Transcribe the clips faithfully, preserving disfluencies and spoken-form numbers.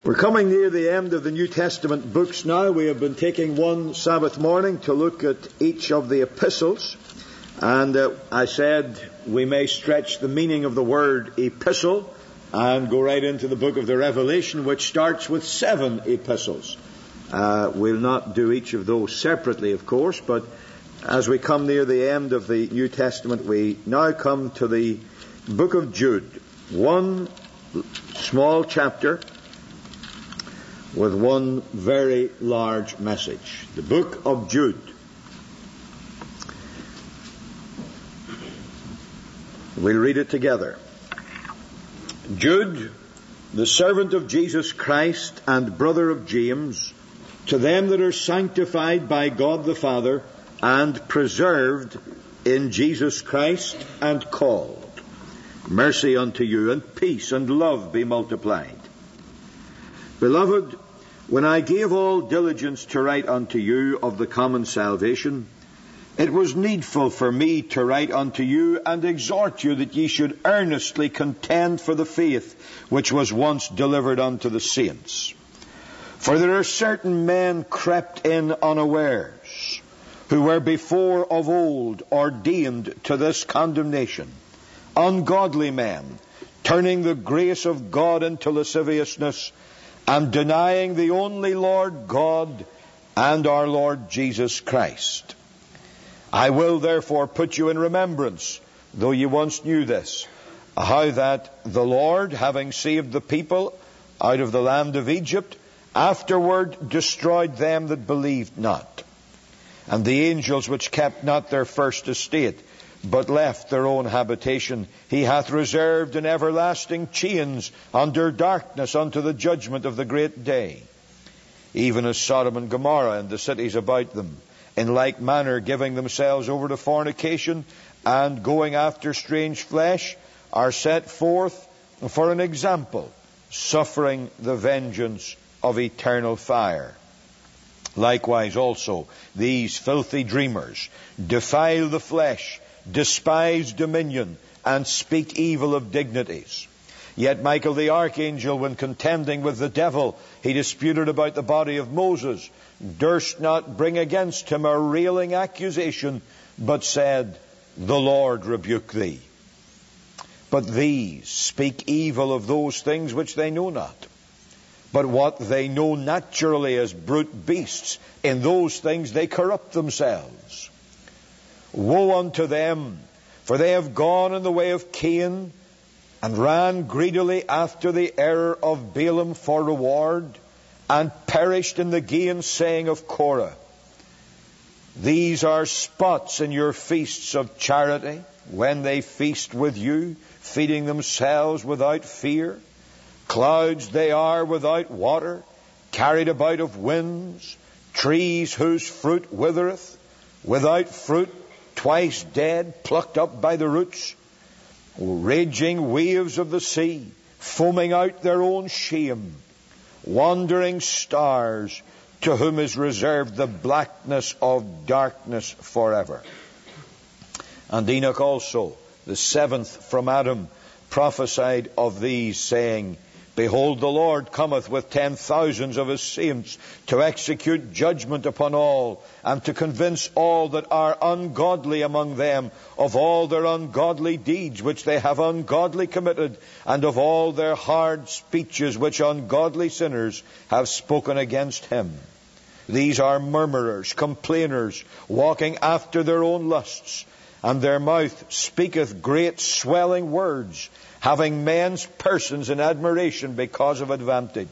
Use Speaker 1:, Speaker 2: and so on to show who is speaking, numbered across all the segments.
Speaker 1: We're coming near the end of the New Testament books now. We have been taking one Sabbath morning to look at each of the epistles. And uh, I said we may stretch the meaning of the word epistle and go right into the book of the Revelation, which starts with seven epistles. Uh, we'll not do each of those separately, of course, but as we come near the end of the New Testament, we now come to the book of Jude. One small chapter with one very large message. The book of Jude. We'll read it together. Jude, the servant of Jesus Christ and brother of James, to them that are sanctified by God the Father and preserved in Jesus Christ and called, mercy unto you and peace and love be multiplied. Beloved, when I gave all diligence to write unto you of the common salvation, it was needful for me to write unto you and exhort you that ye should earnestly contend for the faith which was once delivered unto the saints. For there are certain men crept in unawares, who were before of old ordained to this condemnation, ungodly men, turning the grace of God into lasciviousness, and denying the only Lord God and our Lord Jesus Christ. I will therefore put you in remembrance, though ye once knew this, how that the Lord, having saved the people out of the land of Egypt, afterward destroyed them that believed not, and the angels which kept not their first estate, but left their own habitation, he hath reserved in everlasting chains under darkness unto the judgment of the great day. Even as Sodom and Gomorrah and the cities about them, in like manner giving themselves over to fornication and going after strange flesh, are set forth for an example, suffering the vengeance of eternal fire. Likewise also these filthy dreamers defile the flesh, despise dominion, and speak evil of dignities. Yet Michael the archangel, when contending with the devil, he disputed about the body of Moses, durst not bring against him a railing accusation, but said, The Lord rebuke thee. But these speak evil of those things which they know not, but what they know naturally as brute beasts, in those things they corrupt themselves. Woe unto them, for they have gone in the way of Cain, and ran greedily after the error of Balaam for reward, and perished in the gainsaying of Korah. These are spots in your feasts of charity, when they feast with you, feeding themselves without fear. Clouds they are without water, carried about of winds, trees whose fruit withereth, without fruit, twice dead, plucked up by the roots, raging waves of the sea, foaming out their own shame, wandering stars, to whom is reserved the blackness of darkness forever. And Enoch also, the seventh from Adam, prophesied of these, saying, Behold, the Lord cometh with ten thousands of his saints to execute judgment upon all, and to convince all that are ungodly among them of all their ungodly deeds which they have ungodly committed, and of all their hard speeches which ungodly sinners have spoken against him. These are murmurers, complainers, walking after their own lusts, and their mouth speaketh great swelling words, having men's persons in admiration because of advantage.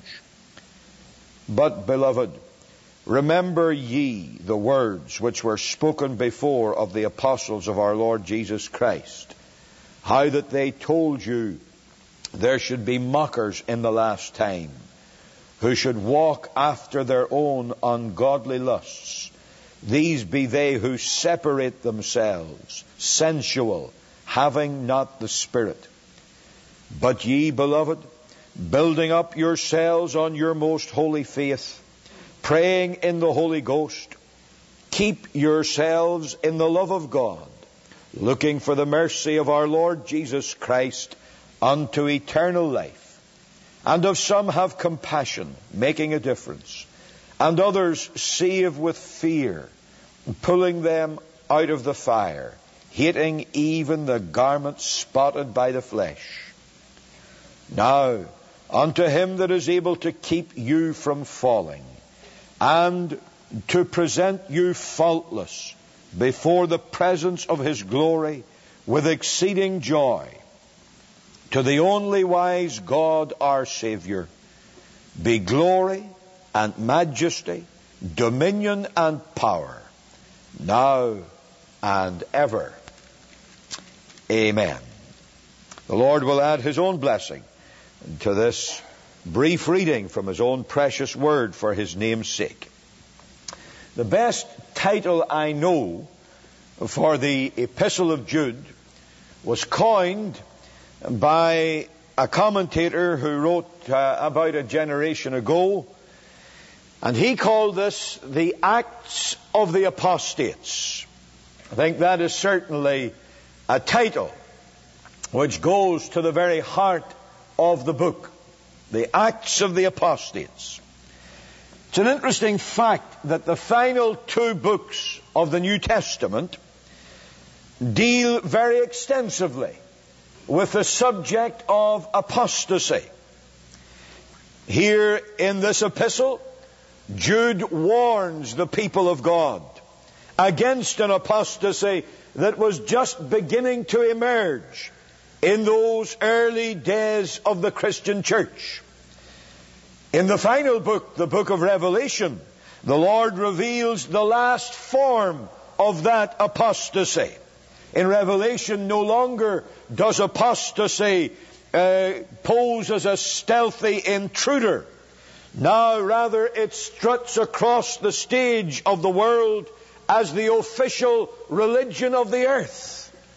Speaker 1: But, beloved, remember ye the words which were spoken before of the apostles of our Lord Jesus Christ, how that they told you there should be mockers in the last time, who should walk after their own ungodly lusts. These be they who separate themselves, sensual, having not the Spirit. But ye, beloved, building up yourselves on your most holy faith, praying in the Holy Ghost, keep yourselves in the love of God, looking for the mercy of our Lord Jesus Christ unto eternal life. and of some have compassion, making a difference, and others save with fear, pulling them out of the fire, hating even the garment spotted by the flesh. Now, unto him that is able to keep you from falling, and to present you faultless before the presence of his glory with exceeding joy, to the only wise God our Saviour, be glory and majesty, dominion and power, now and ever. Amen. The Lord will add his own blessing to this brief reading from his own precious word for his name's sake. The best title I know for the Epistle of Jude was coined by a commentator who wrote uh, about a generation ago, and he called this the Acts of the Apostates. I think that is certainly a title which goes to the very heart of the book, the Acts of the Apostates. It's an interesting fact that the final two books of the New Testament deal very extensively with the subject of apostasy. Here in this epistle, Jude warns the people of God against an apostasy that was just beginning to emerge in those early days of the Christian church. In the final book, the book of Revelation, the Lord reveals the last form of that apostasy. In Revelation, no longer does apostasy uh, pose as a stealthy intruder. Now, rather, it struts across the stage of the world as the official religion of the earth.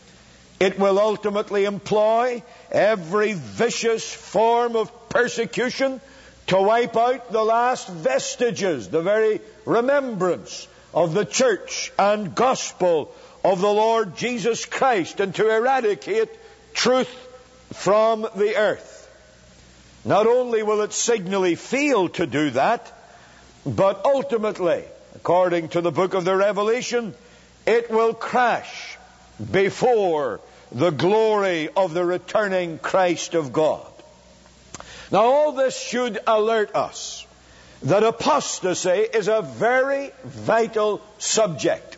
Speaker 1: It will ultimately employ every vicious form of persecution to wipe out the last vestiges, the very remembrance of the church and gospel of the Lord Jesus Christ, and to eradicate truth from the earth. Not only will it signally fail to do that, but ultimately, according to the book of the Revelation, it will crash before the glory of the returning Christ of God. Now, all this should alert us that apostasy is a very vital subject.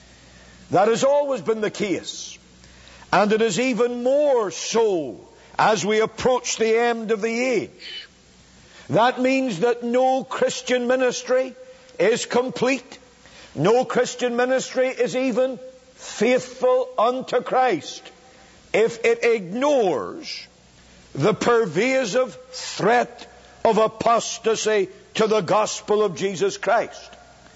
Speaker 1: That has always been the case, and it is even more so as we approach the end of the age. That means that no Christian ministry is complete. No Christian ministry is even faithful unto Christ if it ignores the pervasive threat of apostasy to the gospel of Jesus Christ.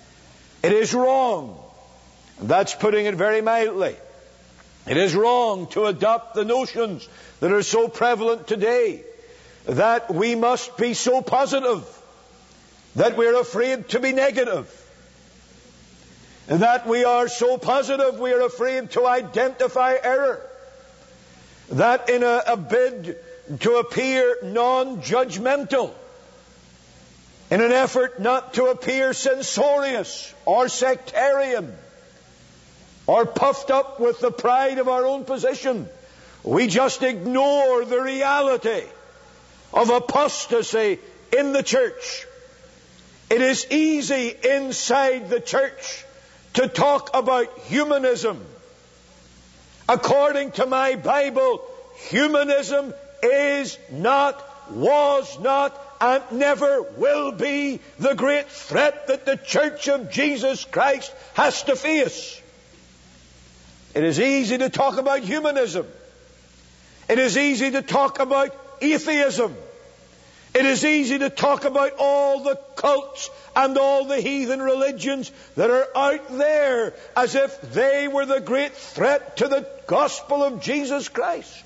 Speaker 1: It is wrong. That's putting it very mildly. It is wrong to adopt the notions that are so prevalent today, that we must be so positive that we're afraid to be negative, and that we are so positive we are afraid to identify error, that in a, a bid to appear non-judgmental, in an effort not to appear censorious or sectarian, or puffed up with the pride of our own position, we just ignore the reality of apostasy in the church. It is easy inside the church to talk about humanism. According to my Bible, humanism is not, was not, and never will be the great threat that the Church of Jesus Christ has to face. It is easy to talk about humanism. It is easy to talk about atheism. It is easy to talk about all the cults and all the heathen religions that are out there as if they were the great threat to the gospel of Jesus Christ,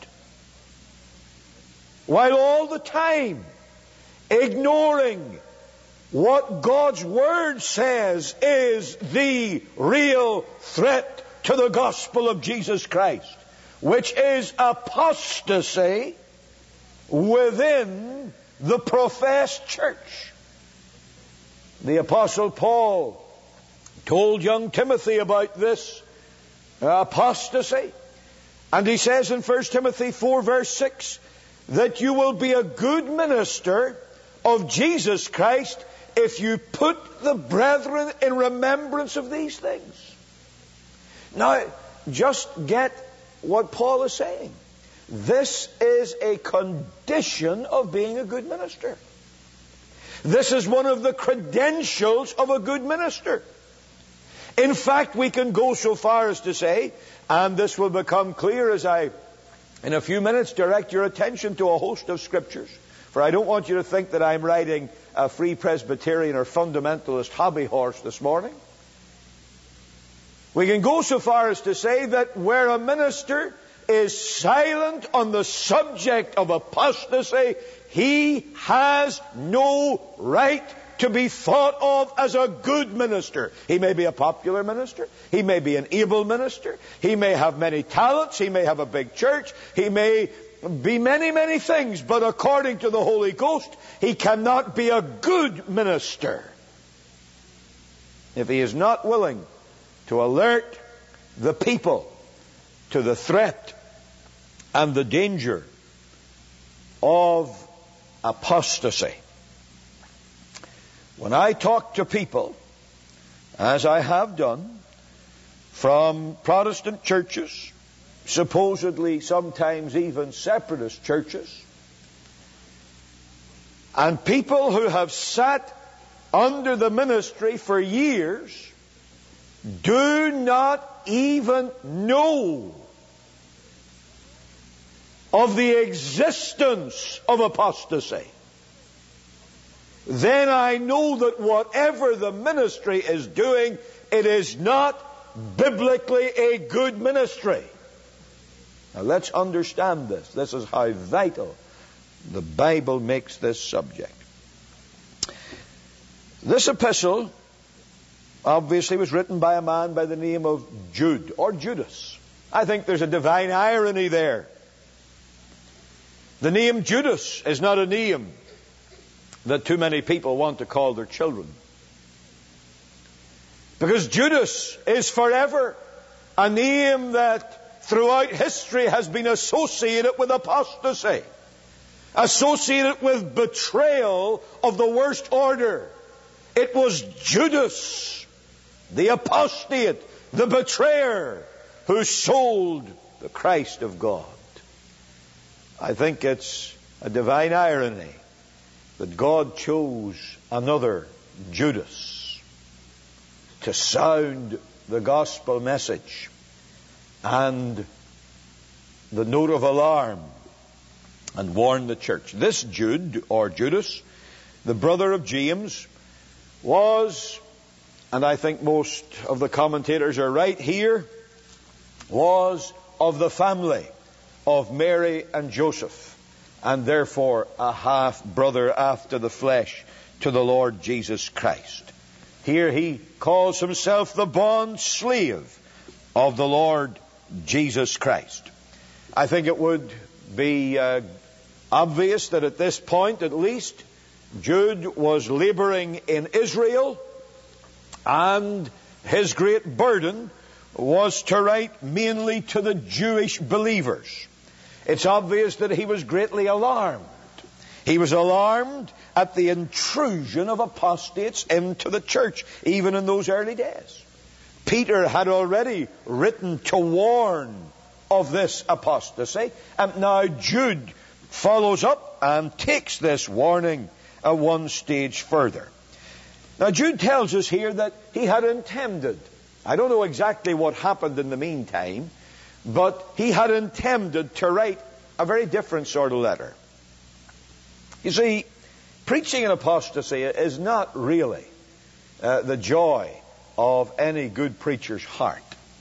Speaker 1: while all the time ignoring what God's Word says is the real threat to the gospel of Jesus Christ, which is apostasy within the professed church. The Apostle Paul told young Timothy about this apostasy. And he says in First Timothy four verse six, that you will be a good minister of Jesus Christ if you put the brethren in remembrance of these things. Now, just get what Paul is saying. This is a condition of being a good minister. This is one of the credentials of a good minister. In fact, we can go so far as to say, and this will become clear as I, in a few minutes, direct your attention to a host of scriptures. For I don't want you to think that I'm riding a Free Presbyterian or fundamentalist hobby horse this morning. We can go so far as to say that where a minister is silent on the subject of apostasy, he has no right to be thought of as a good minister. He may be a popular minister. He may be an able minister. He may have many talents. He may have a big church. He may be many, many things. But according to the Holy Ghost, he cannot be a good minister if he is not willing to alert the people to the threat and the danger of apostasy. When I talk to people, as I have done, from Protestant churches, supposedly sometimes even separatist churches, and people who have sat under the ministry for years, do not even know of the existence of apostasy, then I know that whatever the ministry is doing, it is not biblically a good ministry. Now let's understand this. This is how vital the Bible makes this subject. This epistle obviously was written by a man by the name of Jude, or Judas. I think there's a divine irony there. The name Judas is not a name that too many people want to call their children. Because Judas is forever a name that throughout history has been associated with apostasy, associated with betrayal of the worst order. It was Judas, the apostate, the betrayer, who sold the Christ of God. I think it's a divine irony that God chose another Judas to sound the gospel message and the note of alarm and warn the church. This Jude, or Judas, the brother of James, was, and I think most of the commentators are right here, was of the family of Mary and Joseph, and therefore a half-brother after the flesh to the Lord Jesus Christ. Here he calls himself the bond slave of the Lord Jesus Christ. I think it would be uh, obvious that at this point, at least, Jude was laboring in Israel, and his great burden was to write mainly to the Jewish believers. It's obvious that he was greatly alarmed. He was alarmed at the intrusion of apostates into the church, even in those early days. Peter had already written to warn of this apostasy, and now Jude follows up and takes this warning a one stage further. Now Jude tells us here that he had intended, I don't know exactly what happened in the meantime, but he had intended to write a very different sort of letter. You see, preaching an apostasy is not really uh, the joy of any good preacher's heart.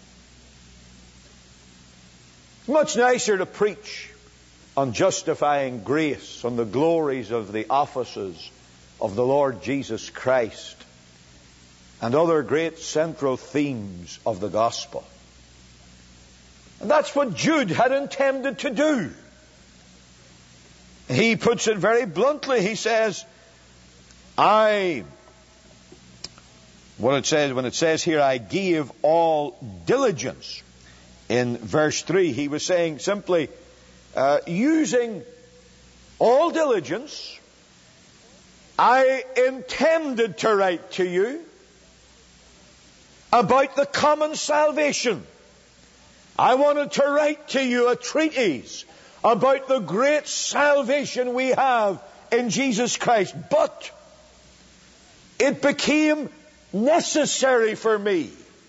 Speaker 1: It's much nicer to preach on justifying grace, on the glories of the offices of the Lord Jesus Christ, and other great central themes of the gospel. And that's what Jude had intended to do. He puts it very bluntly. He says, I, what it says, when it says here, I give all diligence, in verse three, he was saying simply, uh, using all diligence, I intended to write to you about the common salvation. I wanted to write to you a treatise about the great salvation we have in Jesus Christ. But it became necessary for me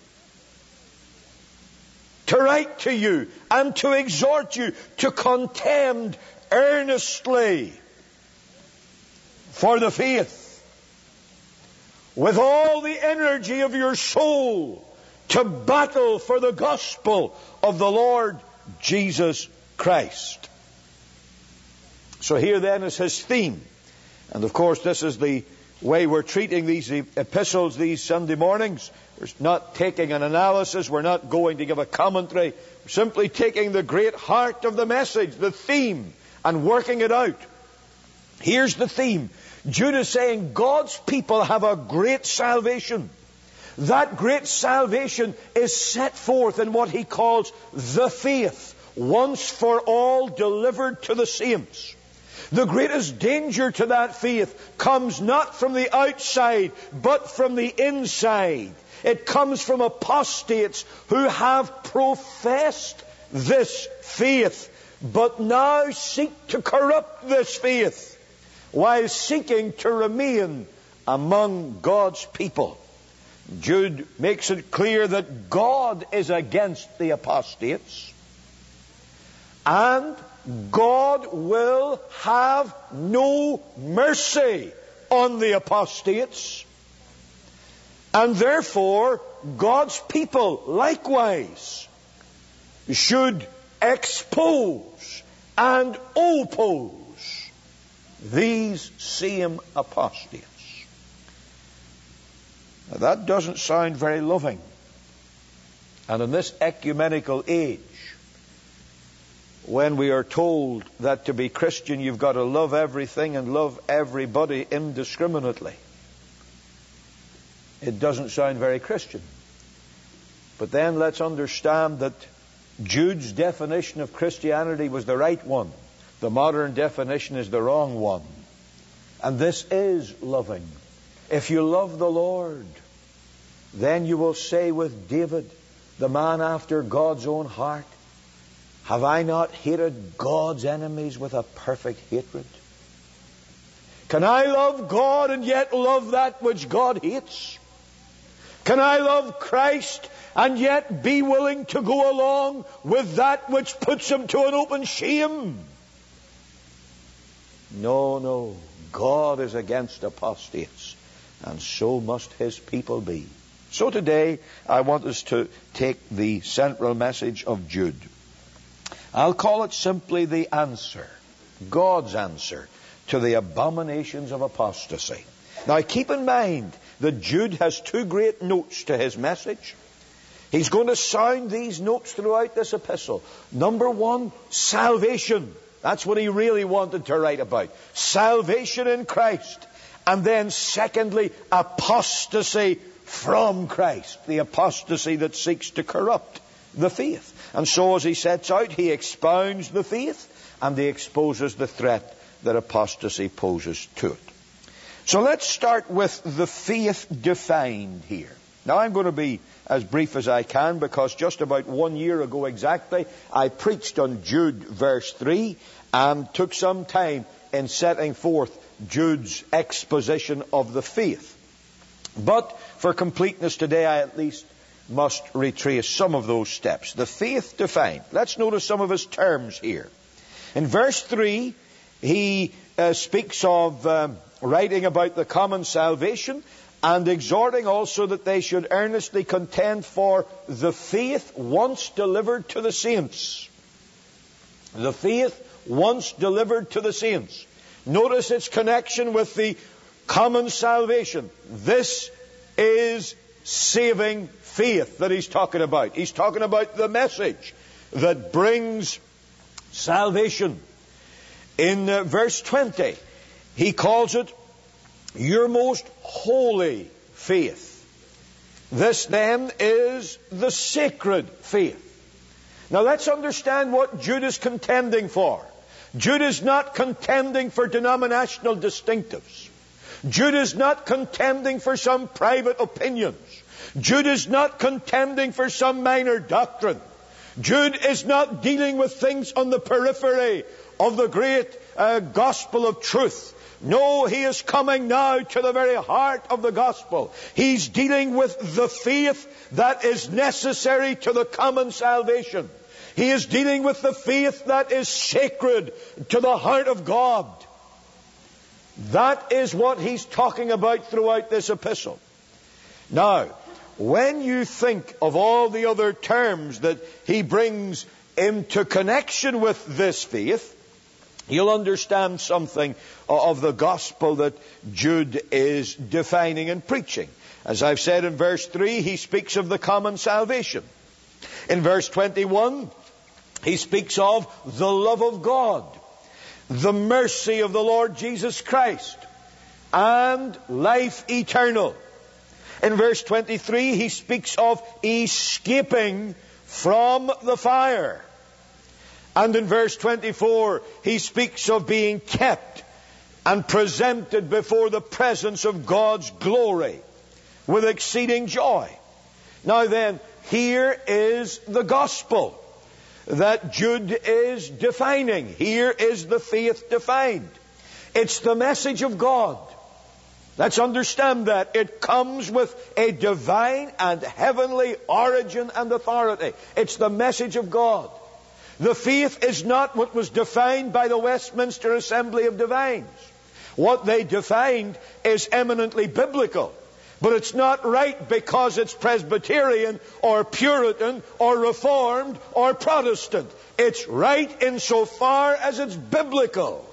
Speaker 1: to write to you and to exhort you to contend earnestly for the faith with all the energy of your soul, to battle for the gospel of the Lord Jesus Christ. So here then is his theme. And of course this is the way we're treating these epistles these Sunday mornings. We're not taking an analysis. We're not going to give a commentary. We're simply taking the great heart of the message, the theme, and working it out. Here's the theme. Jude is saying God's people have a great salvation. That great salvation is set forth in what he calls the faith, once for all delivered to the saints. The greatest danger to that faith comes not from the outside, but from the inside. It comes from apostates who have professed this faith, but now seek to corrupt this faith, while seeking to remain among God's people. Jude makes it clear that God is against the apostates, and God will have no mercy on the apostates, and therefore God's people likewise should expose and oppose these same apostates. Now, that doesn't sound very loving. And in this ecumenical age, when we are told that to be Christian you've got to love everything and love everybody indiscriminately, it doesn't sound very Christian. But then let's understand that Jude's definition of Christianity was the right one. The modern definition is the wrong one. And this is loving. If you love the Lord, then you will say with David, the man after God's own heart, have I not hated God's enemies with a perfect hatred? Can I love God and yet love that which God hates? Can I love Christ and yet be willing to go along with that which puts him to an open shame? No, no. God is against apostates, and so must his people be. So today, I want us to take the central message of Jude. I'll call it simply the answer, God's answer to the abominations of apostasy. Now keep in mind that Jude has two great notes to his message. He's going to sound these notes throughout this epistle. Number one, salvation. That's what he really wanted to write about. Salvation in Christ. And then secondly, apostasy from Christ. The apostasy that seeks to corrupt the faith. And so as he sets out, he expounds the faith and he exposes the threat that apostasy poses to it. So let's start with the faith defined here. Now I'm going to be as brief as I can, because just about one year ago exactly, I preached on Jude verse three and took some time in setting forth Jude's exposition of the faith. But for completeness today, I at least must retrace some of those steps. The faith defined. Let's notice some of his terms here. In verse three, he uh, speaks of um, writing about the common salvation and exhorting also that they should earnestly contend for the faith once delivered to the saints. The faith once delivered to the saints. Notice its connection with the common salvation. This is saving faith that he's talking about. He's talking about the message that brings salvation. In uh, verse twenty, he calls it your most holy faith. This then is the sacred faith. Now let's understand what Jude is contending for. Jude is not contending for denominational distinctives. Jude is not contending for some private opinions. Jude is not contending for some minor doctrine. Jude is not dealing with things on the periphery of the great uh, gospel of truth. No, he is coming now to the very heart of the gospel. He's dealing with the faith that is necessary to the common salvation. He is dealing with the faith that is sacred to the heart of God. That is what he's talking about throughout this epistle. Now, when you think of all the other terms that he brings into connection with this faith, you'll understand something of the gospel that Jude is defining and preaching. As I've said in verse three, he speaks of the common salvation. In verse twenty-one, he speaks of the love of God, the mercy of the Lord Jesus Christ, and life eternal. In verse twenty-three, he speaks of escaping from the fire. And in verse twenty-four, he speaks of being kept and presented before the presence of God's glory with exceeding joy. Now then, here is the gospel that Jude is defining. Here is the faith defined. It's the message of God. Let's understand that. It comes with a divine and heavenly origin and authority. It's the message of God. The faith is not what was defined by the Westminster Assembly of Divines. What they defined is eminently biblical. But it's not right because it's Presbyterian or Puritan or Reformed or Protestant. It's right insofar as it's biblical.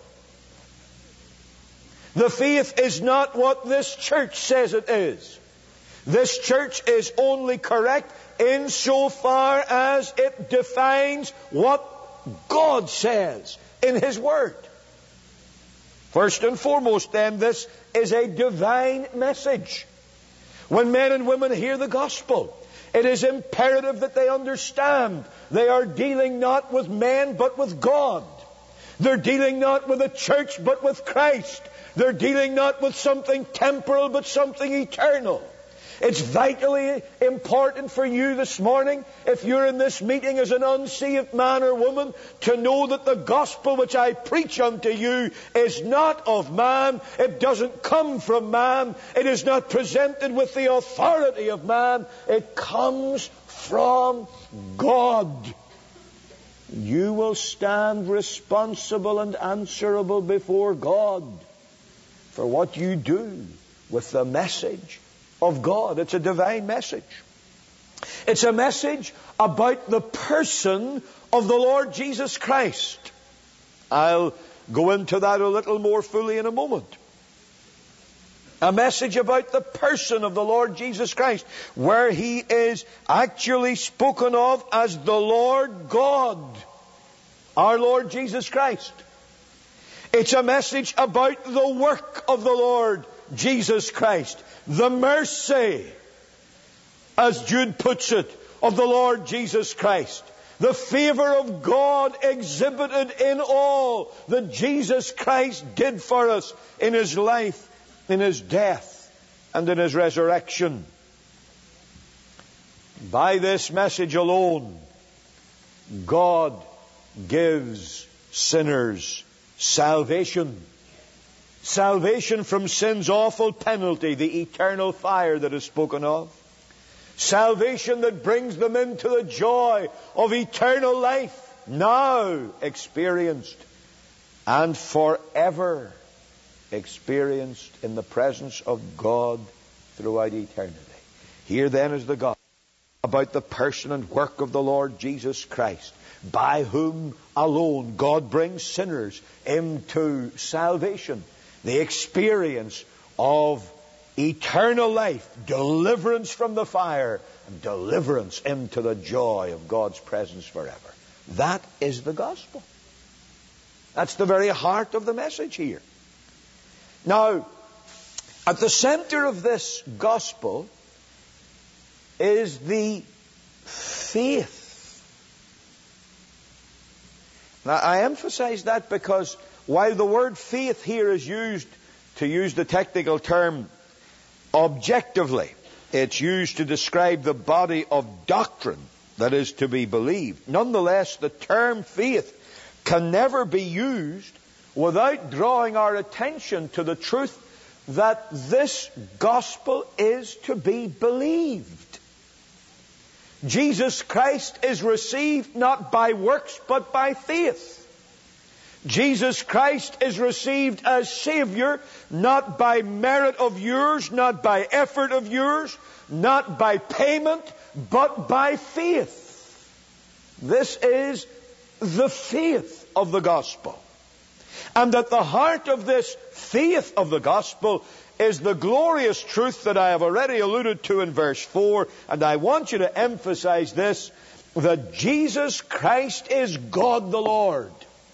Speaker 1: The faith is not what this church says it is. This church is only correct insofar as it defines what God says in His Word. First and foremost, then, this is a divine message. When men and women hear the gospel, it is imperative that they understand they are dealing not with men but with God. They're dealing not with a church but with Christ. They're dealing not with something temporal but something eternal. It's vitally important for you this morning, if you're in this meeting as an unsaved man or woman, to know that the gospel which I preach unto you is not of man. It doesn't come from man. It is not presented with the authority of man. It comes from God. You will stand responsible and answerable before God for what you do with the message of God. It's a divine message. It's a message about the person of the Lord Jesus Christ. I'll go into that a little more fully in a moment. A message about the person of the Lord Jesus Christ, where He is actually spoken of as the Lord God, our Lord Jesus Christ. It's a message about the work of the Lord Jesus Christ. The mercy, as Jude puts it, of the Lord Jesus Christ. The favor of God exhibited in all that Jesus Christ did for us in His life, in His death, and in His resurrection. By this message alone, God gives sinners salvation. Salvation from sin's awful penalty, the eternal fire that is spoken of. Salvation that brings them into the joy of eternal life, now experienced and forever experienced in the presence of God throughout eternity. Here then is the gospel about the person and work of the Lord Jesus Christ, by whom alone God brings sinners into salvation. The experience of eternal life, deliverance from the fire, and deliverance into the joy of God's presence forever. That is the gospel.
Speaker 2: That's the very heart of the message here. Now, at the center of this gospel is the faith. Now, I emphasize that because while the word faith here is used, to use the technical term, objectively, it's used to describe the body of doctrine that is to be believed. Nonetheless, the term faith can never be used without drawing our attention to the truth that this gospel is to be believed. Jesus Christ is received not by works but by faith. Jesus Christ is received as Savior not by merit of yours, not by effort of yours, not by payment, but by faith. This is the faith of the gospel. And at the heart of this faith of the gospel is the glorious truth that I have already alluded to in verse four. And I want you to emphasize this, that Jesus Christ is God the Lord.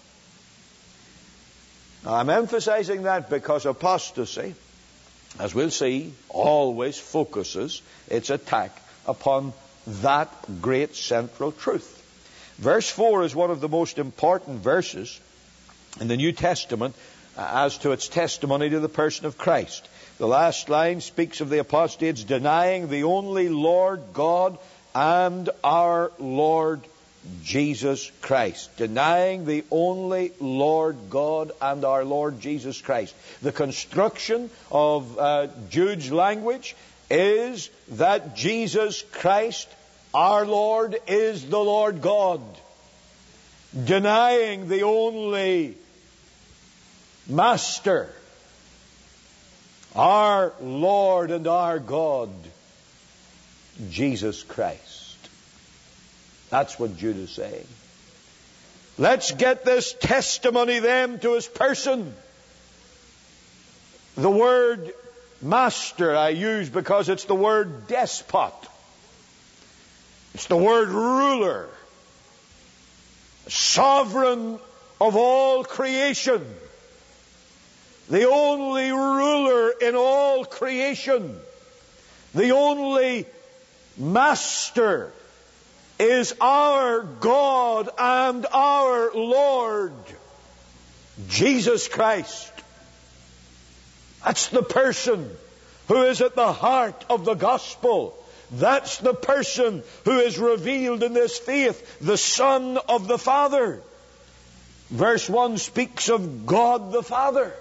Speaker 2: Now, I'm emphasizing that because apostasy, as we'll see, always focuses its attack upon that great central truth. Verse four is one of the most important verses in the New Testament as to its testimony to the person of Christ. The last line speaks of the apostates denying the only Lord God and our Lord Jesus Christ. Denying the only Lord God and our Lord Jesus Christ. The construction of uh, Jude's language is that Jesus Christ, our Lord, is the Lord God. Denying the only Master, our Lord and our God, Jesus Christ. That's what Jude is saying. Let's get this testimony then to his person. The word master I use because it's the word despot. It's the word ruler. Sovereign of all creation. The only ruler in all creation. The only master is our God and our Lord, Jesus Christ. That's the person who is at the heart of the gospel. That's the person who is revealed in this faith, the Son of the Father. Verse one speaks of God the Father.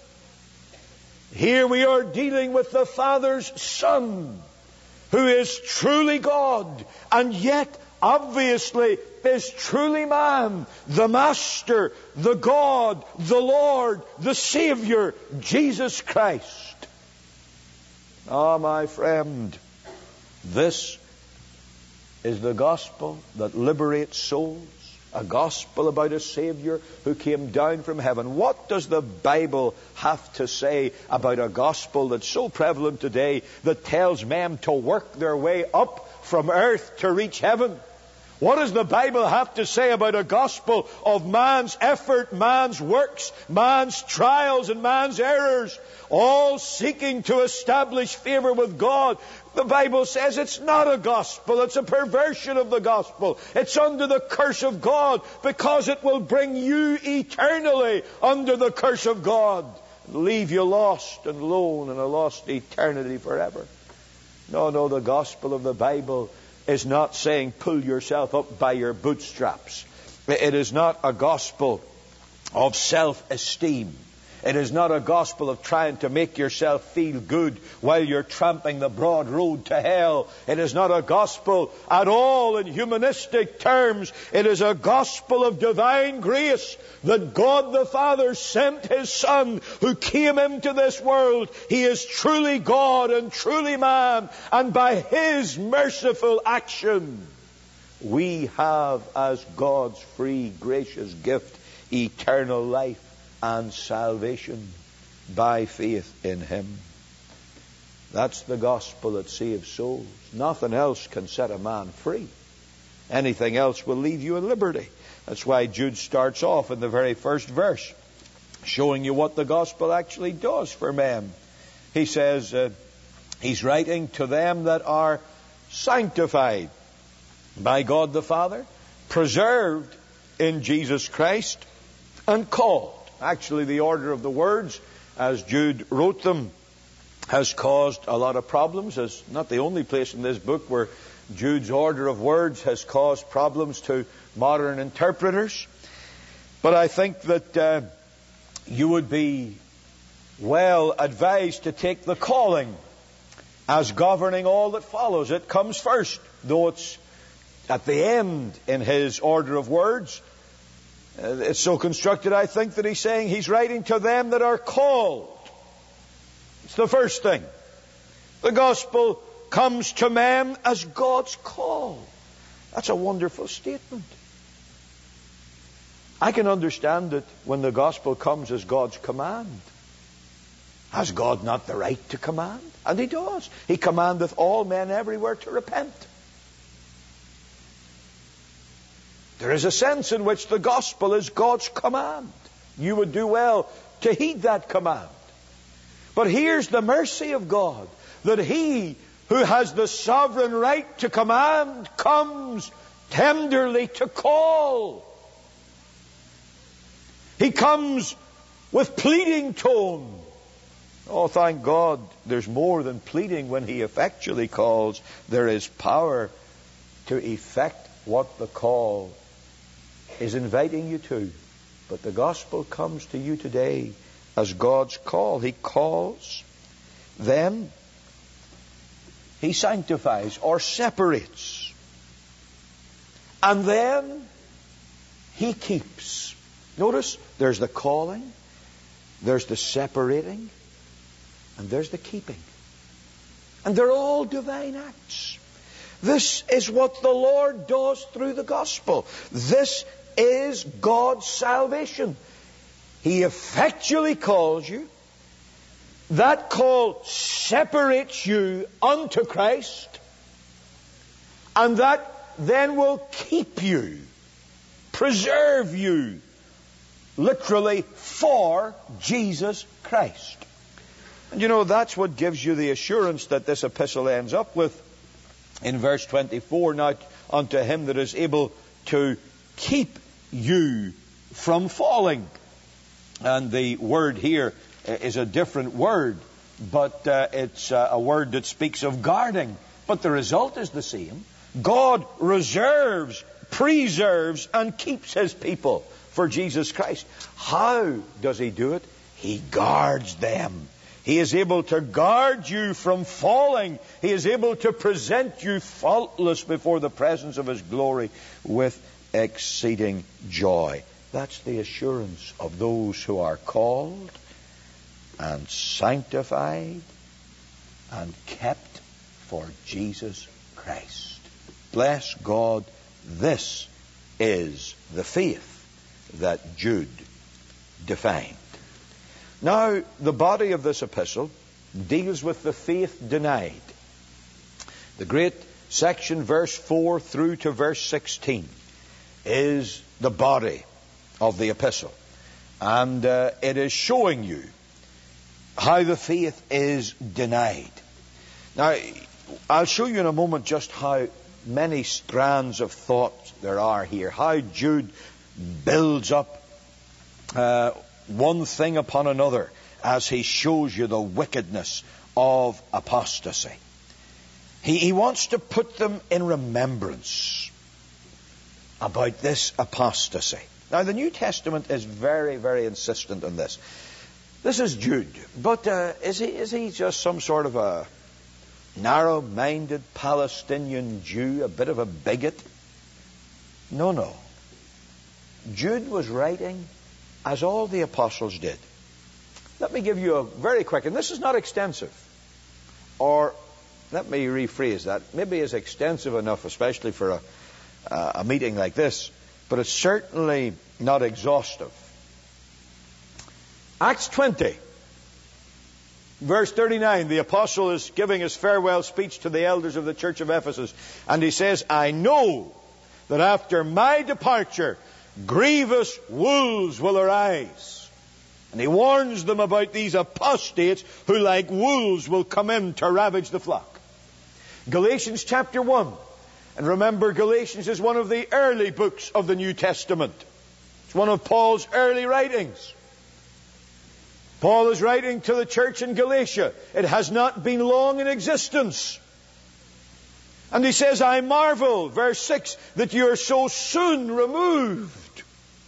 Speaker 2: Here we are dealing with the Father's Son, who is truly God, and yet obviously is truly man, the Master, the God, the Lord, the Savior, Jesus Christ. Ah, my friend, this is the gospel that liberates souls. A gospel about a Savior who came down from heaven. What does the Bible have to say about a gospel that's so prevalent today that tells men to work their way up from earth to reach heaven? What does the Bible have to say about a gospel of man's effort, man's works, man's trials and man's errors, all seeking to establish favor with God? The Bible says it's not a gospel, it's a perversion of the gospel. It's under the curse of God because it will bring you eternally under the curse of God and leave you lost and alone in a lost eternity forever. No, no, the gospel of the Bible is not saying pull yourself up by your bootstraps. It is not a gospel of self-esteem. It is not a gospel of trying to make yourself feel good while you're tramping the broad road to hell. It is not a gospel at all in humanistic terms. It is a gospel of divine grace that God the Father sent His Son who came into this world. He is truly God and truly man, and by His merciful action we have as God's free gracious gift eternal life and salvation by faith in Him. That's the gospel that saves souls. Nothing else can set a man free. Anything else will leave you in liberty. That's why Jude starts off in the very first verse, showing you what the gospel actually does for men. He says, uh, he's writing to them that are sanctified by God the Father, preserved in Jesus Christ, and called. Actually, the order of the words, as Jude wrote them, has caused a lot of problems. It's not the only place in this book where Jude's order of words has caused problems to modern interpreters. But I think that uh, you would be well advised to take the calling as governing all that follows. It comes first, though it's at the end in his order of words. Uh, it's so constructed, I think, that he's saying he's writing to them that are called. It's the first thing. The gospel comes to men as God's call. That's a wonderful statement. I can understand it when the gospel comes as God's command. Has God not the right to command? And he does. He commandeth all men everywhere to repent. There is a sense in which the gospel is God's command. You would do well to heed that command. But here's the mercy of God, that he who has the sovereign right to command comes tenderly to call. He comes with pleading tone. Oh, thank God, there's more than pleading when he effectually calls. There is power to effect what the call is inviting you to. But the gospel comes to you today as God's call. He calls, then he sanctifies or separates, and then he keeps. Notice, there's the calling, there's the separating, and there's the keeping. And they're all divine acts. This is what the Lord does through the gospel. This is God's salvation. He effectually calls you. That call separates you unto Christ. And that then will keep you, preserve you, literally for Jesus Christ. And you know, that's what gives you the assurance that this epistle ends up with in verse twenty-four. Now unto him that is able to keep you from falling. And the word here is a different word, but uh, it's uh, a word that speaks of guarding. But the result is the same. God reserves, preserves, and keeps his people for Jesus Christ. How does he do it? He guards them. He is able to guard you from falling. He is able to present you faultless before the presence of his glory with exceeding joy. That's the assurance of those who are called and sanctified and kept for Jesus Christ. Bless God, this is the faith that Jude defined. Now, the body of this epistle deals with the faith denied. The great section, verse four through to verse sixteen, is the body of the epistle. And uh, it is showing you how the faith is denied. Now, I'll show you in a moment just how many strands of thought there are here. How Jude builds up uh, one thing upon another as he shows you the wickedness of apostasy. He, he wants to put them in remembrance about this apostasy. Now, the New Testament is very, very insistent on this. This is Jude, but uh, is he is he just some sort of a narrow-minded Palestinian Jew, a bit of a bigot? No, no. Jude was writing as all the apostles did. Let me give you a very quick, and this is not extensive, or let me rephrase that. Maybe it's extensive enough, especially for a, uh, a meeting like this, but it's certainly not exhaustive. Acts twenty, verse thirty-nine, the apostle is giving his farewell speech to the elders of the church of Ephesus, and he says, I know that after my departure grievous wolves will arise. And he warns them about these apostates who like wolves will come in to ravage the flock. Galatians chapter one. And remember, Galatians is one of the early books of the New Testament. It's one of Paul's early writings. Paul is writing to the church in Galatia. It has not been long in existence. And he says, I marvel, verse six, that you are so soon removed.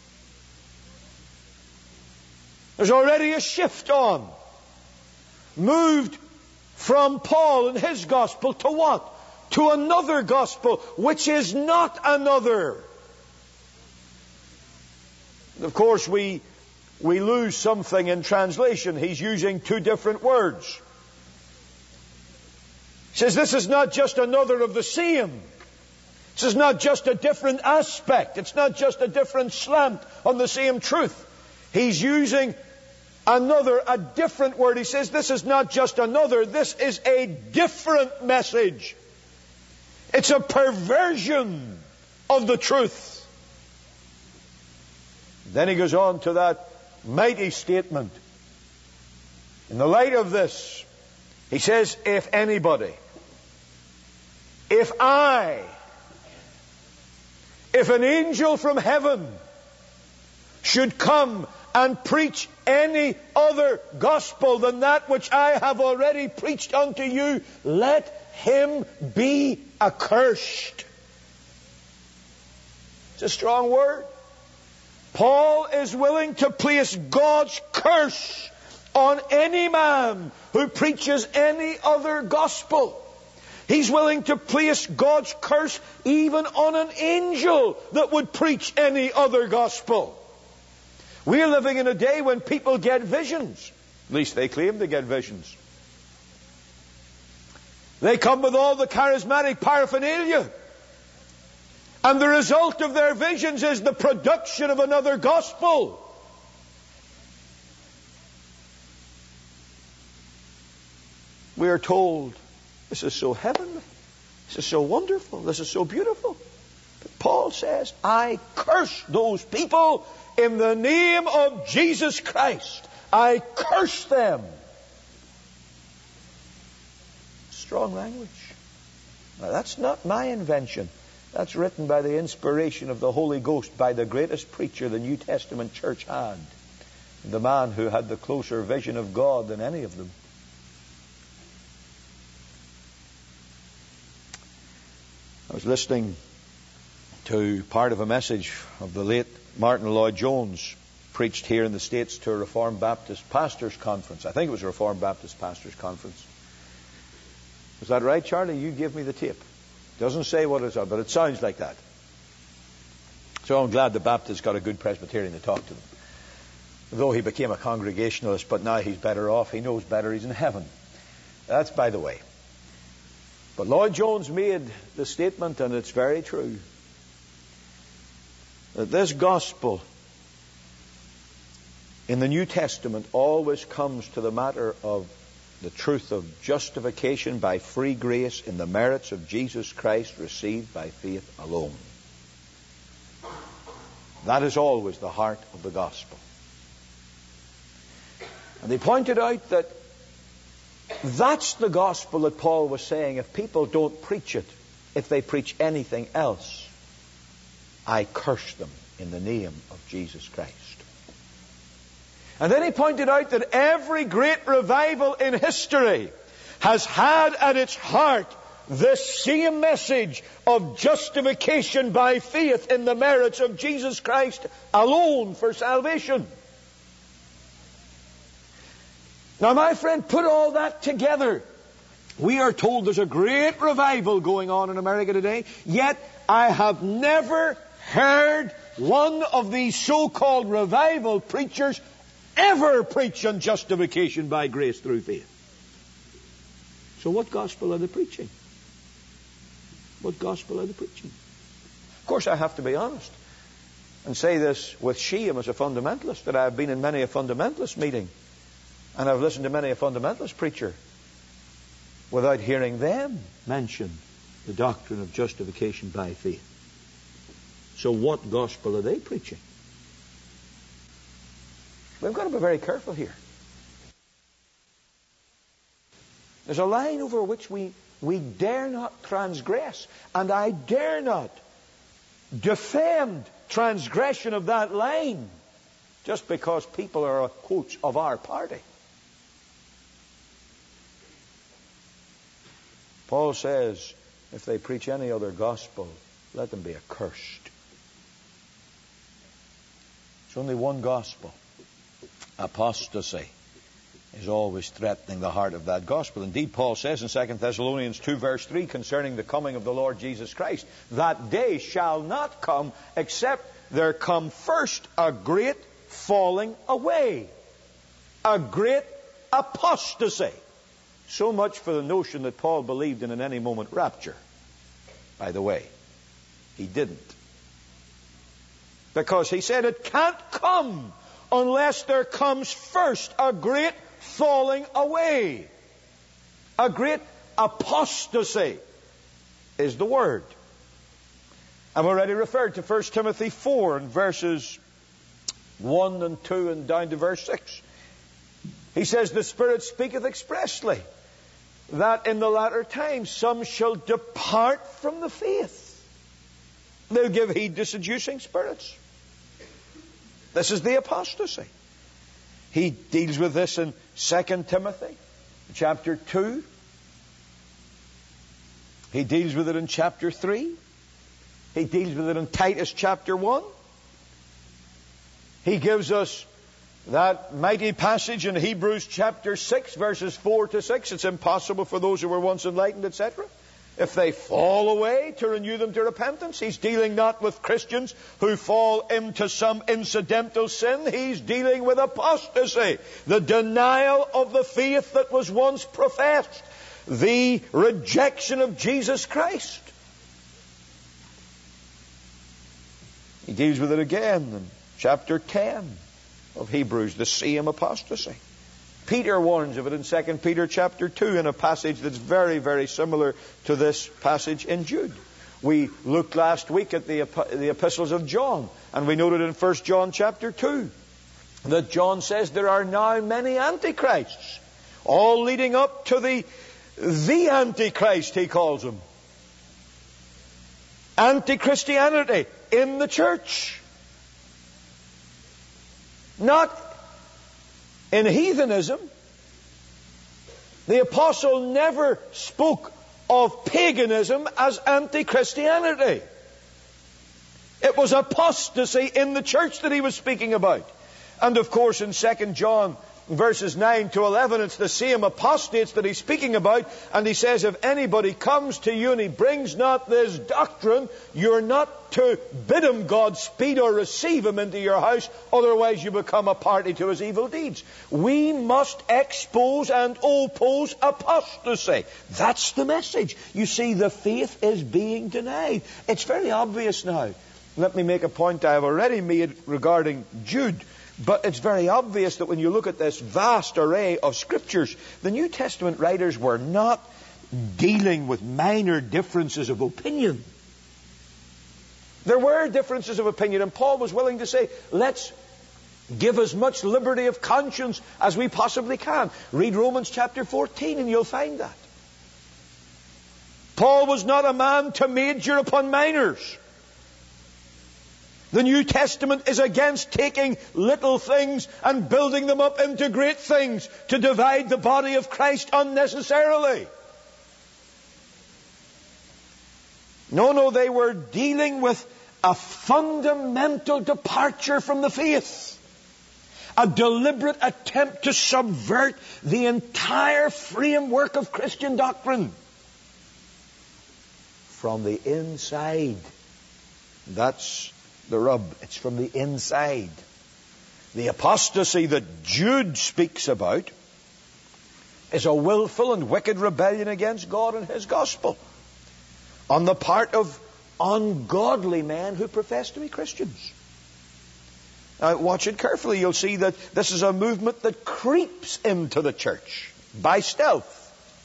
Speaker 2: There's already a shift on. Moved from Paul and his gospel to what? To another gospel, which is not another. Of course, we, we lose something in translation. He's using two different words. He says this is not just another of the same. This is not just a different aspect. It's not just a different slant on the same truth. He's using another, a different word. He says this is not just another. This is a different message. It's a perversion of the truth. Then he goes on to that mighty statement. In the light of this, he says, if anybody, if I, if an angel from heaven should come and preach any other gospel than that which I have already preached unto you, let him be accursed. It's a strong word. Paul is willing to place God's curse on any man who preaches any other gospel. He's willing to place God's curse even on an angel that would preach any other gospel. We're living in a day when people get visions. At least they claim to get visions. They come with all the charismatic paraphernalia. And the result of their visions is the production of another gospel. We are told, this is so heavenly, this is so wonderful, this is so beautiful. But Paul says, I curse those people in the name of Jesus Christ. I curse them. Strong language. Now, that's not my invention. That's written by the inspiration of the Holy Ghost by the greatest preacher the New Testament church had. The man who had the closer vision of God than any of them. I was listening to part of a message of the late Martin Lloyd-Jones, preached here in the States to a Reformed Baptist Pastors Conference. I think it was a Reformed Baptist Pastors Conference. Is that right, Charlie? You give me the tape. Doesn't say what it's on, but it sounds like that. So I'm glad the Baptist got a good Presbyterian to talk to them. Though he became a Congregationalist, but now he's better off. He knows better. He's in heaven. That's by the way. But Lloyd-Jones made the statement, and it's very true, that this gospel in the New Testament always comes to the matter of the truth of justification by free grace in the merits of Jesus Christ received by faith alone. That is always the heart of the gospel. And they pointed out that that's the gospel that Paul was saying. If people don't preach it, if they preach anything else, I curse them in the name of Jesus Christ. And then he pointed out that every great revival in history has had at its heart this same message of justification by faith in the merits of Jesus Christ alone for salvation. Now, my friend, put all that together. We are told there's a great revival going on in America today, yet I have never heard one of these so-called revival preachers ever preach on justification by grace through faith. So what gospel are they preaching? What gospel are they preaching? Of course, I have to be honest and say this with shame as a fundamentalist, that I've been in many a fundamentalist meeting and I've listened to many a fundamentalist preacher without hearing them mention the doctrine of justification by faith. So what gospel are they preaching? We've got to be very careful here. There's a line over which we, we dare not transgress. And I dare not defend transgression of that line just because people are, quotes, of our party. Paul says, if they preach any other gospel, let them be accursed. There's only one gospel. Apostasy is always threatening the heart of that gospel. Indeed, Paul says in Second Thessalonians two verse three concerning the coming of the Lord Jesus Christ, that day shall not come except there come first a great falling away, a great apostasy. So much for the notion that Paul believed in an any moment rapture. By the way, he didn't. Because he said it can't come unless there comes first a great falling away. A great apostasy is the word. I've already referred to First Timothy four and verses one and two and down to verse six. He says, the Spirit speaketh expressly that in the latter times some shall depart from the faith. They'll give heed to seducing spirits. This is the apostasy. He deals with this in Second Timothy chapter two. He deals with it in chapter three. He deals with it in Titus chapter one. He gives us that mighty passage in Hebrews chapter six, verses four to six. It's impossible for those who were once enlightened, et cetera, if they fall away, to renew them to repentance. He's dealing not with Christians who fall into some incidental sin. He's dealing with apostasy, the denial of the faith that was once professed, the rejection of Jesus Christ. He deals with it again in chapter ten of Hebrews, the same apostasy. Peter warns of it in Second Peter chapter two in a passage that's very, very similar to this passage in Jude. We looked last week at the, the epistles of John, and we noted in First John chapter two that John says there are now many antichrists, all leading up to the, the Antichrist, he calls him. Anti-Christianity in the church. Not in heathenism. The apostle never spoke of paganism as anti-Christianity. It was apostasy in the church that he was speaking about. And of course in Second John verses nine to eleven, it's the same apostates that he's speaking about. And he says, if anybody comes to you and he brings not this doctrine, you're not to bid him Godspeed or receive him into your house, otherwise you become a party to his evil deeds. We must expose and oppose apostasy. That's the message. You see, the faith is being denied. It's very obvious now. Let me make a point I have already made regarding Jude. But it's very obvious that when you look at this vast array of scriptures, the New Testament writers were not dealing with minor differences of opinion. There were differences of opinion, and Paul was willing to say, let's give as much liberty of conscience as we possibly can. Read Romans chapter fourteen and you'll find that. Paul was not a man to major upon minors. The New Testament is against taking little things and building them up into great things to divide the body of Christ unnecessarily. No, no, they were dealing with a fundamental departure from the faith. A deliberate attempt to subvert the entire framework of Christian doctrine. From the inside. That's the rub. It's from the inside. The apostasy that Jude speaks about is a willful and wicked rebellion against God and His gospel on the part of ungodly men who profess to be Christians. Now watch it carefully. You'll see that this is a movement that creeps into the church by stealth.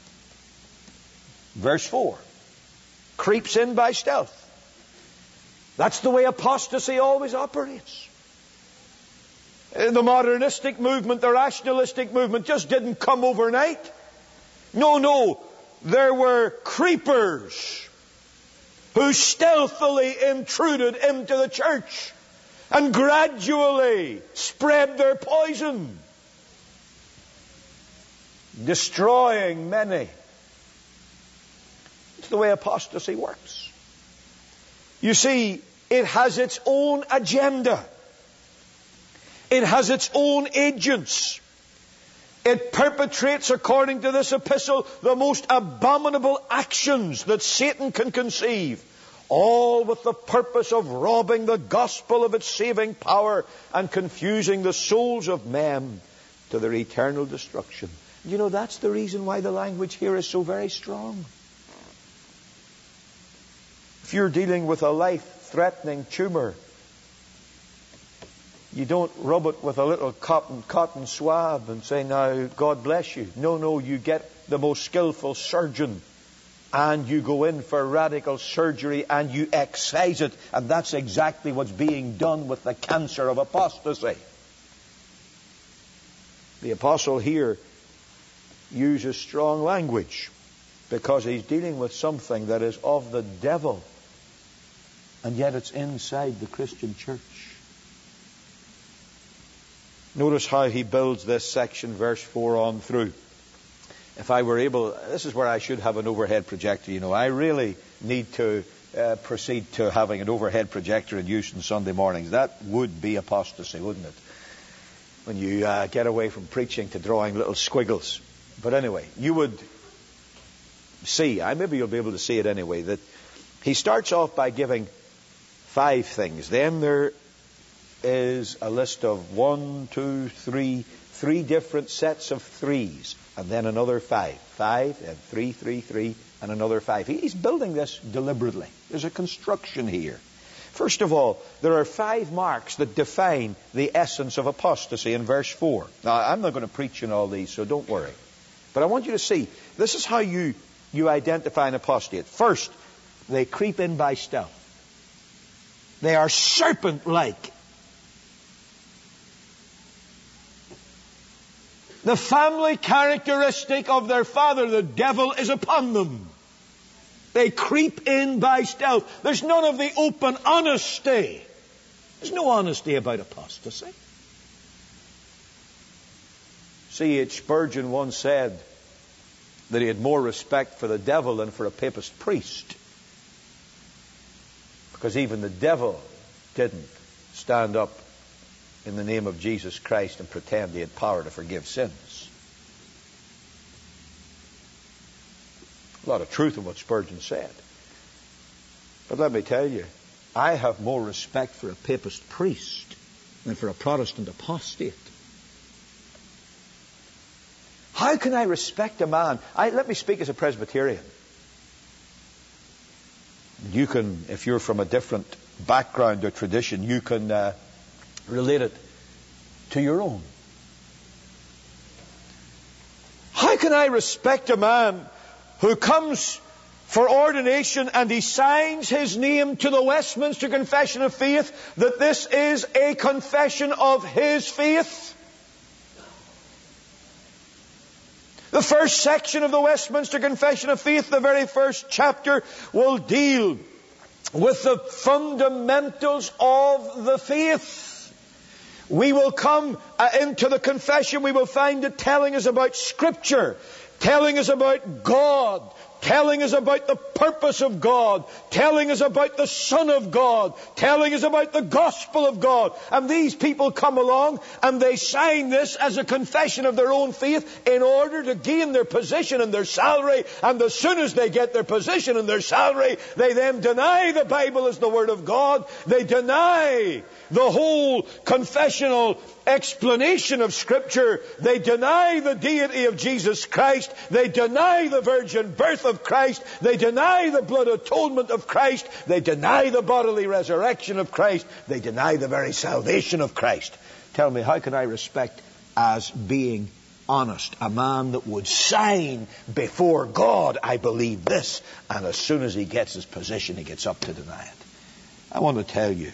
Speaker 2: Verse four. Creeps in by stealth. That's the way apostasy always operates. The modernistic movement, the rationalistic movement just didn't come overnight. No, no. There were creepers who stealthily intruded into the church and gradually spread their poison, destroying many. It's the way apostasy works. You see, it has its own agenda. It has its own agents. It perpetrates, according to this epistle, the most abominable actions that Satan can conceive, all with the purpose of robbing the gospel of its saving power and confusing the souls of men to their eternal destruction. You know, that's the reason why the language here is so very strong. If you're dealing with a life-threatening tumor, you don't rub it with a little cotton, cotton swab and say, now, God bless you. No, no, you get the most skillful surgeon and you go in for radical surgery and you excise it. And that's exactly what's being done with the cancer of apostasy. The apostle here uses strong language because he's dealing with something that is of the devil, and yet it's inside the Christian church. Notice how he builds this section, verse four on through. If I were able, this is where I should have an overhead projector. You know, I really need to uh, proceed to having an overhead projector in use on Sunday mornings. That would be apostasy, wouldn't it? When you uh, get away from preaching to drawing little squiggles. But anyway, you would see, I maybe you'll be able to see it anyway, that he starts off by giving five things. Then there is a list of one, two, three, three different sets of threes, and then another five. Five, and three, three, three, and another five. He's building this deliberately. There's a construction here. First of all, there are five marks that define the essence of apostasy in verse four. Now, I'm not going to preach on all these, so don't worry. But I want you to see, this is how you, you identify an apostate. First, they creep in by stealth. They are serpent-like. The family characteristic of their father, the devil, is upon them. They creep in by stealth. There's none of the open honesty. There's no honesty about apostasy. C H Spurgeon once said that he had more respect for the devil than for a papist priest, because even the devil didn't stand up in the name of Jesus Christ and pretend he had power to forgive sins. A lot of truth in what Spurgeon said. But let me tell you, I have more respect for a papist priest than for a Protestant apostate. How can I respect a man? I, let me speak as a Presbyterian. You can, if you're from a different background or tradition, you can uh, relate it to your own. How can I respect a man who comes for ordination and he signs his name to the Westminster Confession of Faith that this is a confession of his faith? The first section of the Westminster Confession of Faith, the very first chapter, will deal with the fundamentals of the faith. We will come uh, into the confession, we will find it telling us about Scripture, telling us about God, telling us about the purpose of God, telling us about the Son of God, telling us about the gospel of God. And these people come along and they sign this as a confession of their own faith in order to gain their position and their salary. And as soon as they get their position and their salary, they then deny the Bible as the Word of God. They deny the whole confessional explanation of Scripture. They deny the deity of Jesus Christ. They deny the virgin birth of Christ. They deny the blood atonement of Christ. They deny the bodily resurrection of Christ. They deny the very salvation of Christ. Tell me, how can I respect as being honest a man that would sign before God, I believe this, and as soon as he gets his position, he gets up to deny it? I want to tell you,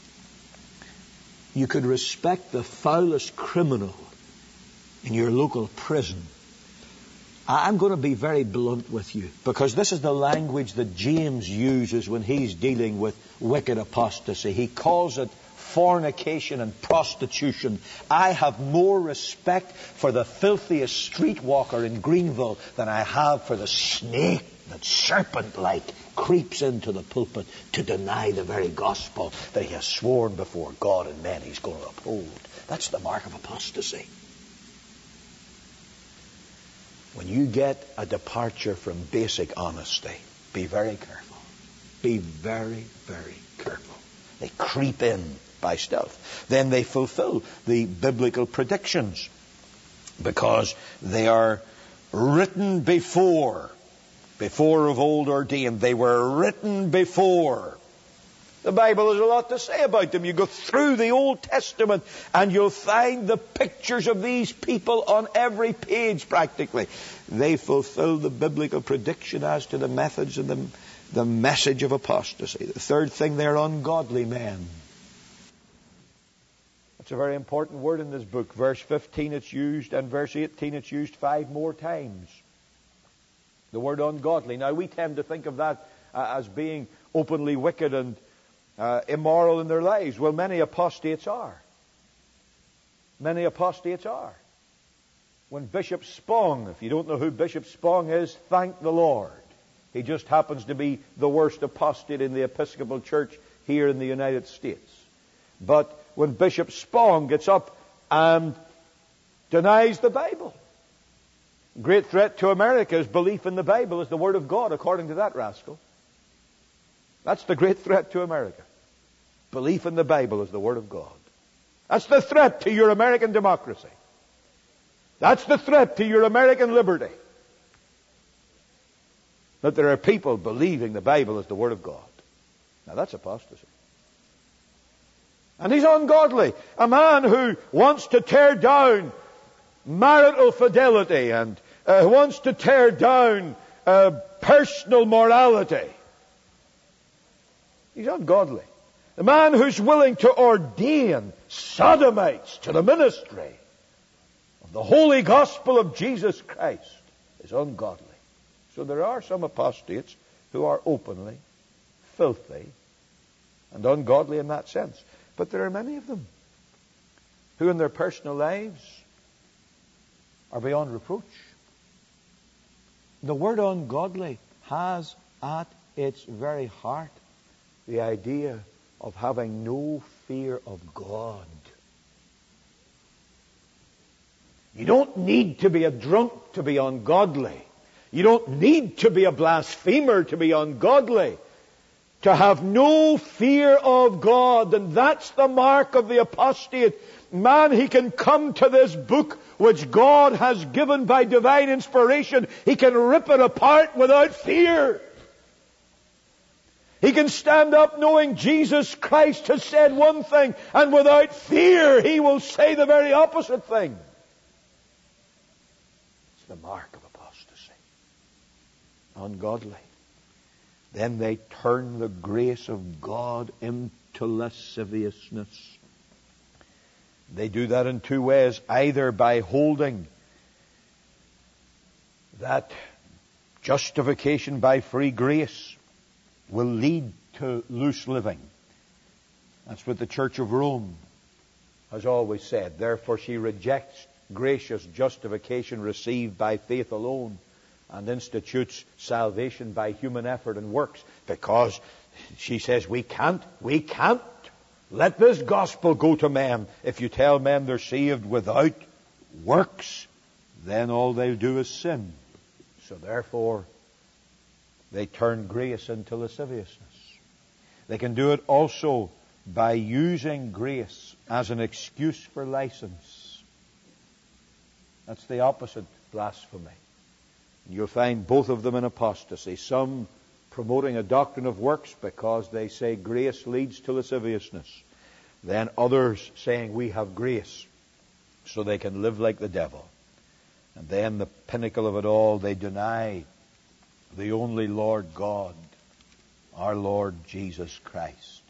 Speaker 2: you could respect the foulest criminal in your local prison. I'm going to be very blunt with you, because this is the language that James uses when he's dealing with wicked apostasy. He calls it fornication and prostitution. I have more respect for the filthiest streetwalker in Greenville than I have for the snake that serpent-like creeps into the pulpit to deny the very gospel that he has sworn before God and men he's going to uphold. That's the mark of apostasy. When you get a departure from basic honesty, be very careful. Be very, very careful. They creep in by stealth. Then they fulfill the biblical predictions because they are written before, before of old ordained. They were written before. The Bible has a lot to say about them. You go through the Old Testament and you'll find the pictures of these people on every page practically. They fulfill the biblical prediction as to the methods and the, the message of apostasy. The third thing, they're ungodly men. That's a very important word in this book. Verse fifteen it's used, and verse eighteen it's used five more times. The word ungodly. Now we tend to think of that uh, as being openly wicked and Uh, immoral in their lives. Well, many apostates are. Many apostates are. When Bishop Spong, if you don't know who Bishop Spong is, thank the Lord. He just happens to be the worst apostate in the Episcopal Church here in the United States. But when Bishop Spong gets up and denies the Bible, great threat to America is belief in the Bible is the Word of God, according to that rascal. That's the great threat to America. Belief in the Bible is the Word of God. That's the threat to your American democracy. That's the threat to your American liberty. That there are people believing the Bible is the Word of God. Now that's apostasy. And he's ungodly. A man who wants to tear down marital fidelity and uh, wants to tear down uh, personal morality. He's ungodly. The man who's willing to ordain sodomites to the ministry of the holy gospel of Jesus Christ is ungodly. So there are some apostates who are openly filthy and ungodly in that sense. But there are many of them who in their personal lives are beyond reproach. The word ungodly has at its very heart the idea of having no fear of God. You don't need to be a drunk to be ungodly. You don't need to be a blasphemer to be ungodly. To have no fear of God. And that's the mark of the apostate. Man, he can come to this book which God has given by divine inspiration. He can rip it apart without fear. He can stand up knowing Jesus Christ has said one thing, and without fear he will say the very opposite thing. It's the mark of apostasy. Ungodly. Then they turn the grace of God into lasciviousness. They do that in two ways. Either by holding that justification by free grace will lead to loose living. That's what the Church of Rome has always said. Therefore she rejects gracious justification received by faith alone and institutes salvation by human effort and works, because she says we can't, we can't let this gospel go to men. If you tell men they're saved without works, then all they'll do is sin. So therefore they turn grace into lasciviousness. They can do it also by using grace as an excuse for license. That's the opposite blasphemy. You'll find both of them in apostasy. Some promoting a doctrine of works because they say grace leads to lasciviousness. Then others saying we have grace so they can live like the devil. And then the pinnacle of it all, they deny the only Lord God, our Lord Jesus Christ.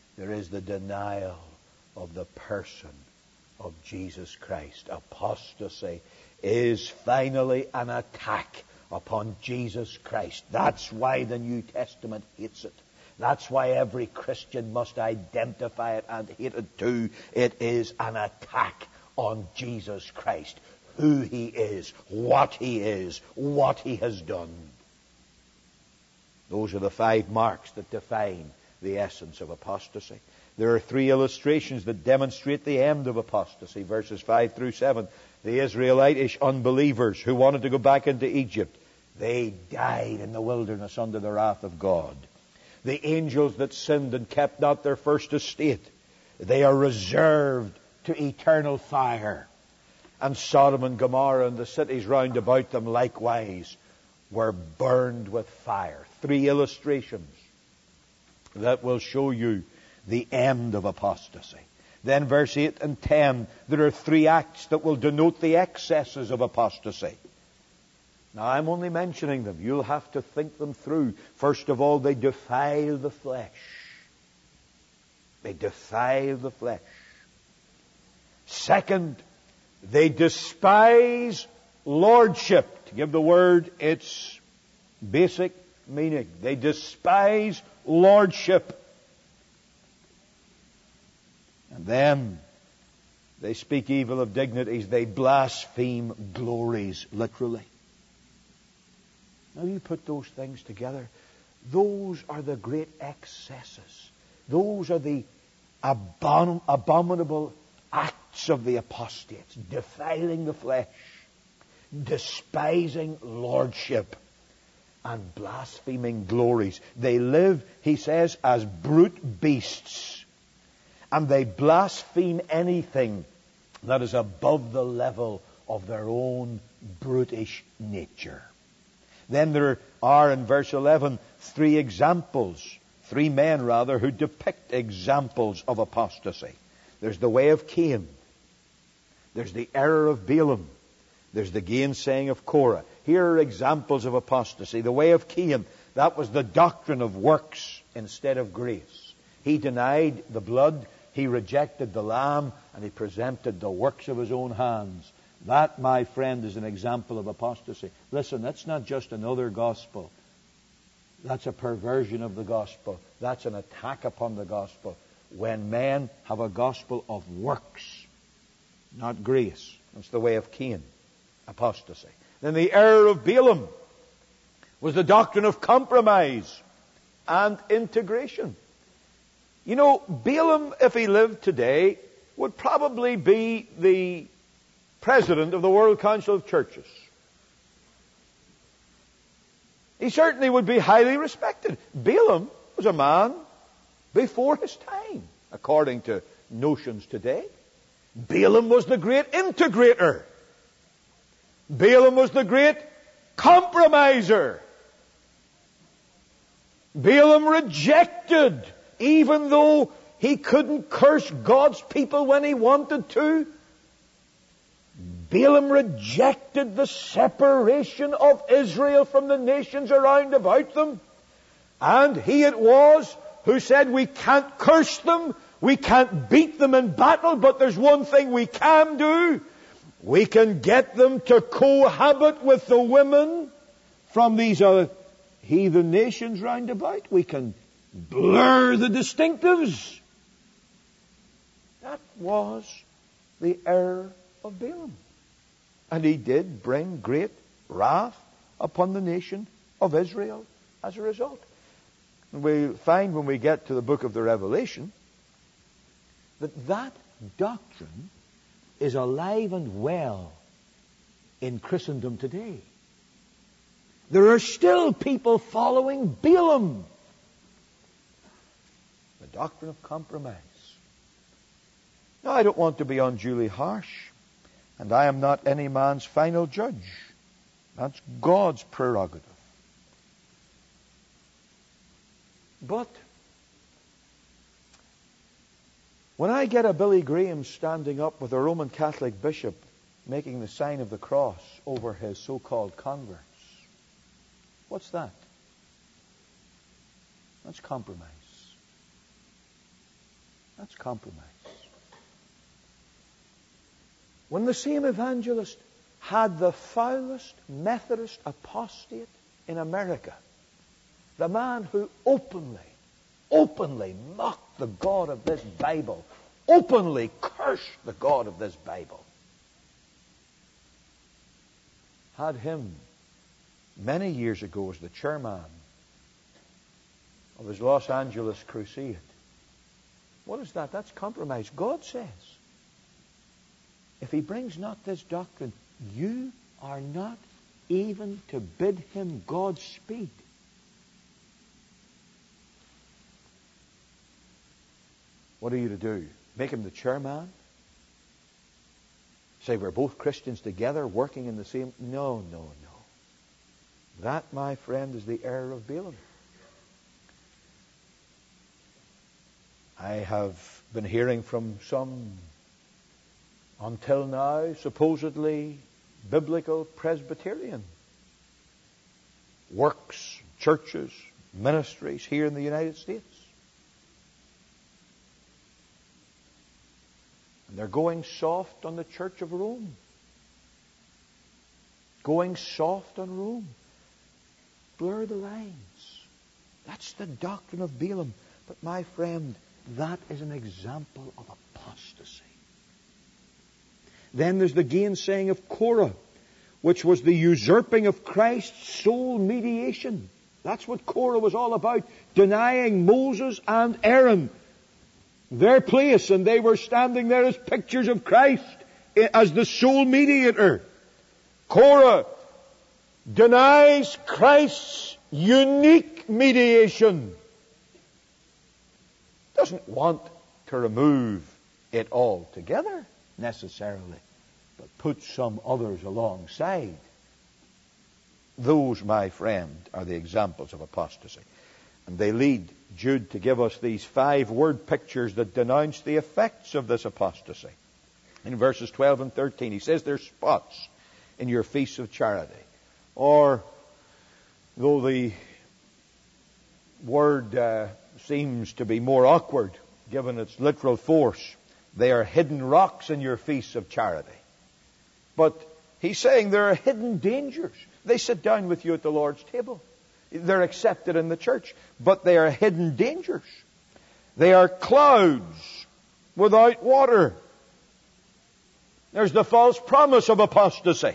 Speaker 2: there is the denial of the person of Jesus Christ. Apostasy is finally an attack upon Jesus Christ. That's why the New Testament hates it. That's why every Christian must identify it and hate it too. It is an attack on Jesus Christ, who He is, what He is, what He has done. Those are the five marks that define the essence of apostasy. There are three illustrations that demonstrate the end of apostasy, verses five through seven. The Israelitish unbelievers who wanted to go back into Egypt, they died in the wilderness under the wrath of God. The angels that sinned and kept not their first estate, they are reserved to eternal fire. And Sodom and Gomorrah and the cities round about them likewise were burned with fire. Three illustrations that will show you the end of apostasy. Then verse eight and ten, there are three acts that will denote the excesses of apostasy. Now, I'm only mentioning them. You'll have to think them through. First of all, they defile the flesh. They defile the flesh. Second, they despise lordship. To give the word its basic meaning. They despise lordship. And then they speak evil of dignities. They blaspheme glories, literally. Now you put those things together. Those are the great excesses. Those are the abom- abominable acts of the apostates. Defiling the flesh, despising lordship, and blaspheming glories. They live, he says, as brute beasts. And they blaspheme anything that is above the level of their own brutish nature. Then there are, in verse eleven, three examples, three men rather, who depict examples of apostasy. There's the way of Cain. There's the error of Balaam. There's the gainsaying of Korah. Here are examples of apostasy. The way of Cain, that was the doctrine of works instead of grace. He denied the blood, he rejected the lamb, and he presented the works of his own hands. That, my friend, is an example of apostasy. Listen, that's not just another gospel. That's a perversion of the gospel. That's an attack upon the gospel. When men have a gospel of works, not grace. That's the way of Cain, apostasy. Then the error of Balaam was the doctrine of compromise and integration. You know, Balaam, if he lived today, would probably be the president of the World Council of Churches. He certainly would be highly respected. Balaam was a man before his time, according to notions today. Balaam was the great integrator. Balaam was the great compromiser. Balaam rejected, even though he couldn't curse God's people when he wanted to. Balaam rejected the separation of Israel from the nations around about them. And he it was who said, we can't curse them, we can't beat them in battle, but there's one thing we can do. We can get them to cohabit with the women from these other heathen nations round about. We can blur the distinctives. That was the error of Balaam. And he did bring great wrath upon the nation of Israel as a result. And we find when we get to the book of the Revelation that that doctrine is alive and well in Christendom today. There are still people following Balaam. The doctrine of compromise. Now, I don't want to be unduly harsh, and I am not any man's final judge. That's God's prerogative. But when I get a Billy Graham standing up with a Roman Catholic bishop making the sign of the cross over his so-called converts, what's that? That's compromise. That's compromise. When the same evangelist had the foulest Methodist apostate in America, the man who openly, openly mocked the God of this Bible, openly cursed the God of this Bible, had him many years ago as the chairman of his Los Angeles crusade. What is that? That's compromise. God says, if he brings not this doctrine, you are not even to bid him Godspeed. What are you to do? Make him the chairman? Say we're both Christians together working in the same... No, no, no. That, my friend, is the error of Balaam. I have been hearing from some, until now, supposedly biblical Presbyterian works, churches, ministries here in the United States. And they're going soft on the Church of Rome. Going soft on Rome. Blur the lines. That's the doctrine of Balaam. But my friend, that is an example of apostasy. Then there's the gainsaying of Korah, which was the usurping of Christ's sole mediation. That's what Korah was all about. Denying Moses and Aaron their place, and they were standing there as pictures of Christ as the sole mediator. Korah denies Christ's unique mediation. Doesn't want to remove it altogether necessarily, but put some others alongside. Those, my friend, are the examples of apostasy. And they lead Jude to give us these five word pictures that denounce the effects of this apostasy. In verses twelve and thirteen, he says there's spots in your feasts of charity. Or, though the word uh, seems to be more awkward, given its literal force, they are hidden rocks in your feasts of charity. But he's saying there are hidden dangers. They sit down with you at the Lord's table. They're accepted in the church, but they are hidden dangers. They are clouds without water. There's the false promise of apostasy.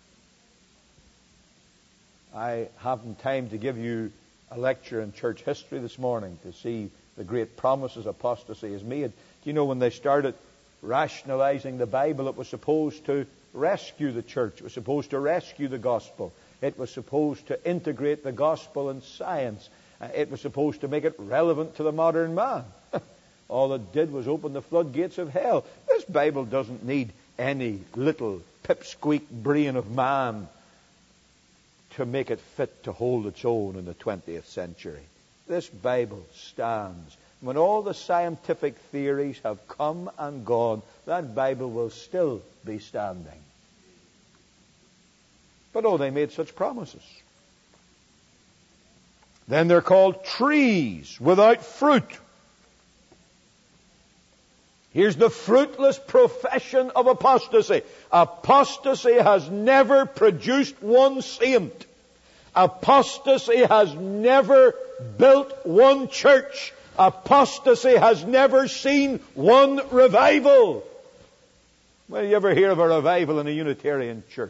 Speaker 2: I haven't time to give you a lecture in church history this morning to see the great promises apostasy has made. Do you know when they started rationalizing the Bible, it was supposed to rescue the church. It was supposed to rescue the gospel. It was supposed to integrate the gospel and science. Uh, it was supposed to make it relevant to the modern man. All it did was open the floodgates of hell. This Bible doesn't need any little pipsqueak brain of man to make it fit to hold its own in the twentieth century. This Bible stands. When all the scientific theories have come and gone, that Bible will still be standing. But oh, they made such promises. Then they're called trees without fruit. Here's the fruitless profession of apostasy. Apostasy has never produced one saint. Apostasy has never built one church. Apostasy has never seen one revival. Well, you ever hear of a revival in a Unitarian church?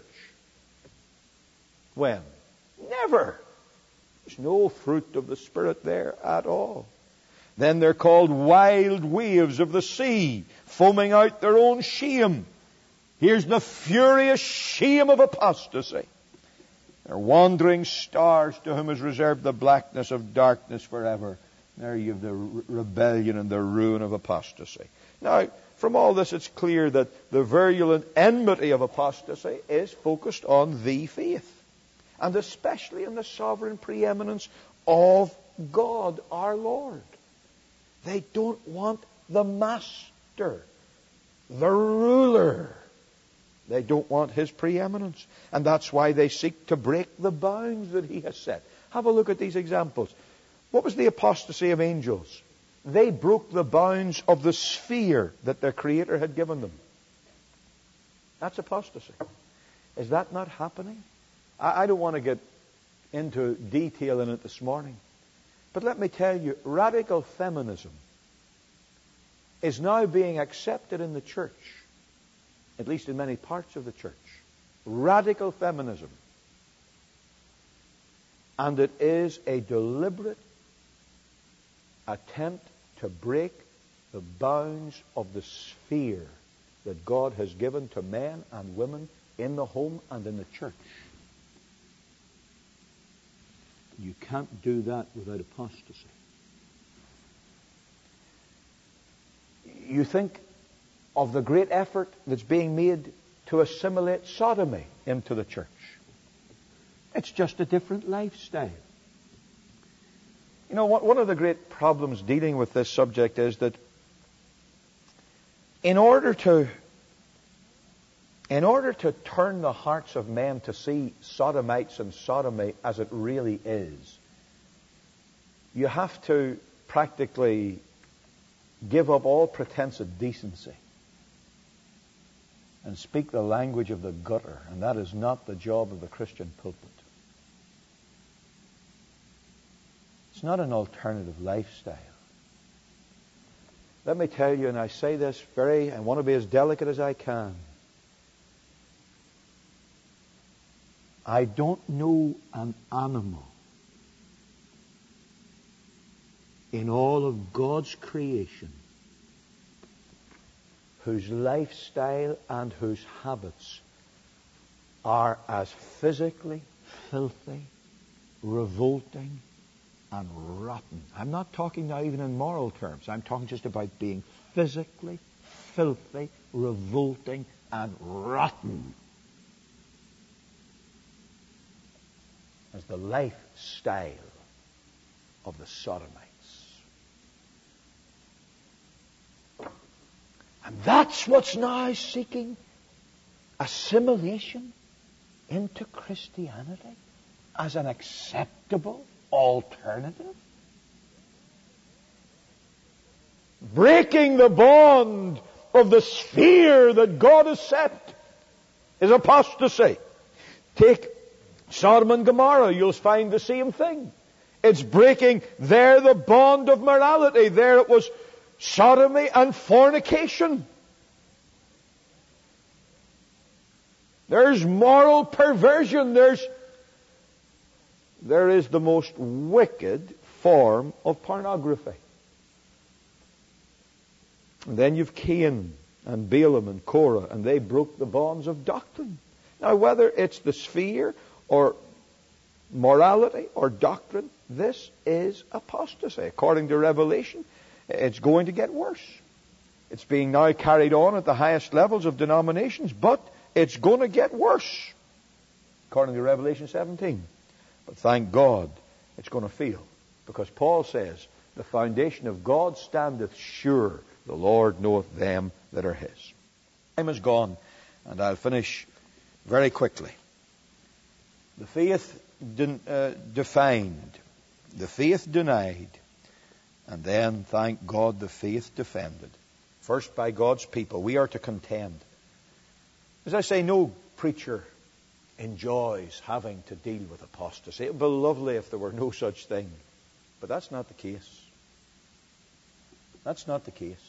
Speaker 2: When? Never. There's no fruit of the Spirit there at all. Then they're called wild waves of the sea, foaming out their own shame. Here's the furious shame of apostasy. They're wandering stars to whom is reserved the blackness of darkness forever. There you have the re- rebellion and the ruin of apostasy. Now, from all this, it's clear that the virulent enmity of apostasy is focused on the faith, and especially in the sovereign preeminence of God, our Lord. They don't want the master, the ruler. They don't want his preeminence. And that's why they seek to break the bounds that he has set. Have a look at these examples. What was the apostasy of angels? They broke the bounds of the sphere that their Creator had given them. That's apostasy. Is that not happening? I, I don't want to get into detail in it this morning. But let me tell you, radical feminism is now being accepted in the church, at least in many parts of the church. Radical feminism. And it is a deliberate attempt to break the bounds of the sphere that God has given to men and women in the home and in the church. You can't do that without apostasy. You think of the great effort that's being made to assimilate sodomy into the church. It's just a different lifestyle. You know, one of the great problems dealing with this subject is that in order to in order to turn the hearts of men to see sodomites and sodomy as it really is, you have to practically give up all pretense of decency and speak the language of the gutter, and that is not the job of the Christian pulpit. It's not an alternative lifestyle. Let me tell you, and I say this very, I want to be as delicate as I can. I don't know an animal in all of God's creation whose lifestyle and whose habits are as physically filthy, revolting, and rotten. I'm not talking now even in moral terms. I'm talking just about being physically filthy, revolting, and rotten as the lifestyle of the sodomites. And that's what's now seeking assimilation into Christianity as an acceptable alternative. Breaking the bond of the sphere that God has set is apostasy. Take Sodom and Gomorrah, you'll find the same thing. It's breaking there the bond of morality. There it was sodomy and fornication. There's moral perversion. There's There is the most wicked form of pornography. And then you've Cain and Balaam and Korah, and they broke the bonds of doctrine. Now, whether it's the sphere or morality or doctrine, this is apostasy. According to Revelation, it's going to get worse. It's being now carried on at the highest levels of denominations, but it's going to get worse, according to Revelation seventeen. But thank God it's going to fail, because Paul says, the foundation of God standeth sure, the Lord knoweth them that are his. Time is gone, and I'll finish very quickly. The faith de- uh, defined, the faith denied, and then, thank God, the faith defended. First by God's people. We are to contend. As I say, no preacher enjoys having to deal with apostasy. It would be lovely if there were no such thing. But that's not the case. That's not the case.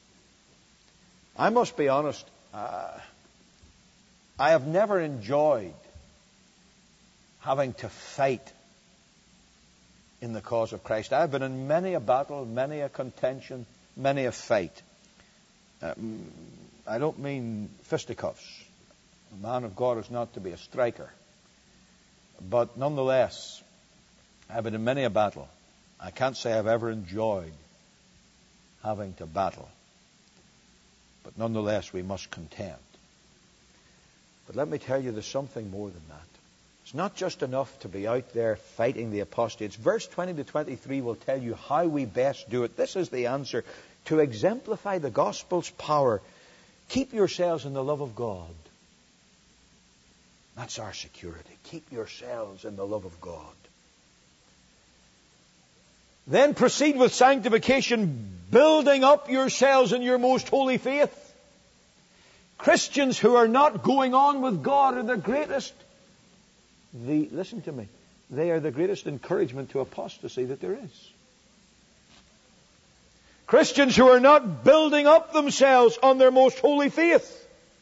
Speaker 2: I must be honest, uh, I have never enjoyed having to fight in the cause of Christ. I've been in many a battle, many a contention, many a fight. Um, I don't mean fisticuffs. A man of God is not to be a striker. But nonetheless, I've been in many a battle. I can't say I've ever enjoyed having to battle. But nonetheless, we must contend. But let me tell you, there's something more than that. It's not just enough to be out there fighting the apostates. Verse twenty to twenty-three will tell you how we best do it. This is the answer. To exemplify the gospel's power, keep yourselves in the love of God. That's our security. Keep yourselves in the love of God. Then proceed with sanctification, building up yourselves in your most holy faith. Christians who are not going on with God are the greatest, the, listen to me, they are the greatest encouragement to apostasy that there is. Christians who are not building up themselves on their most holy faith,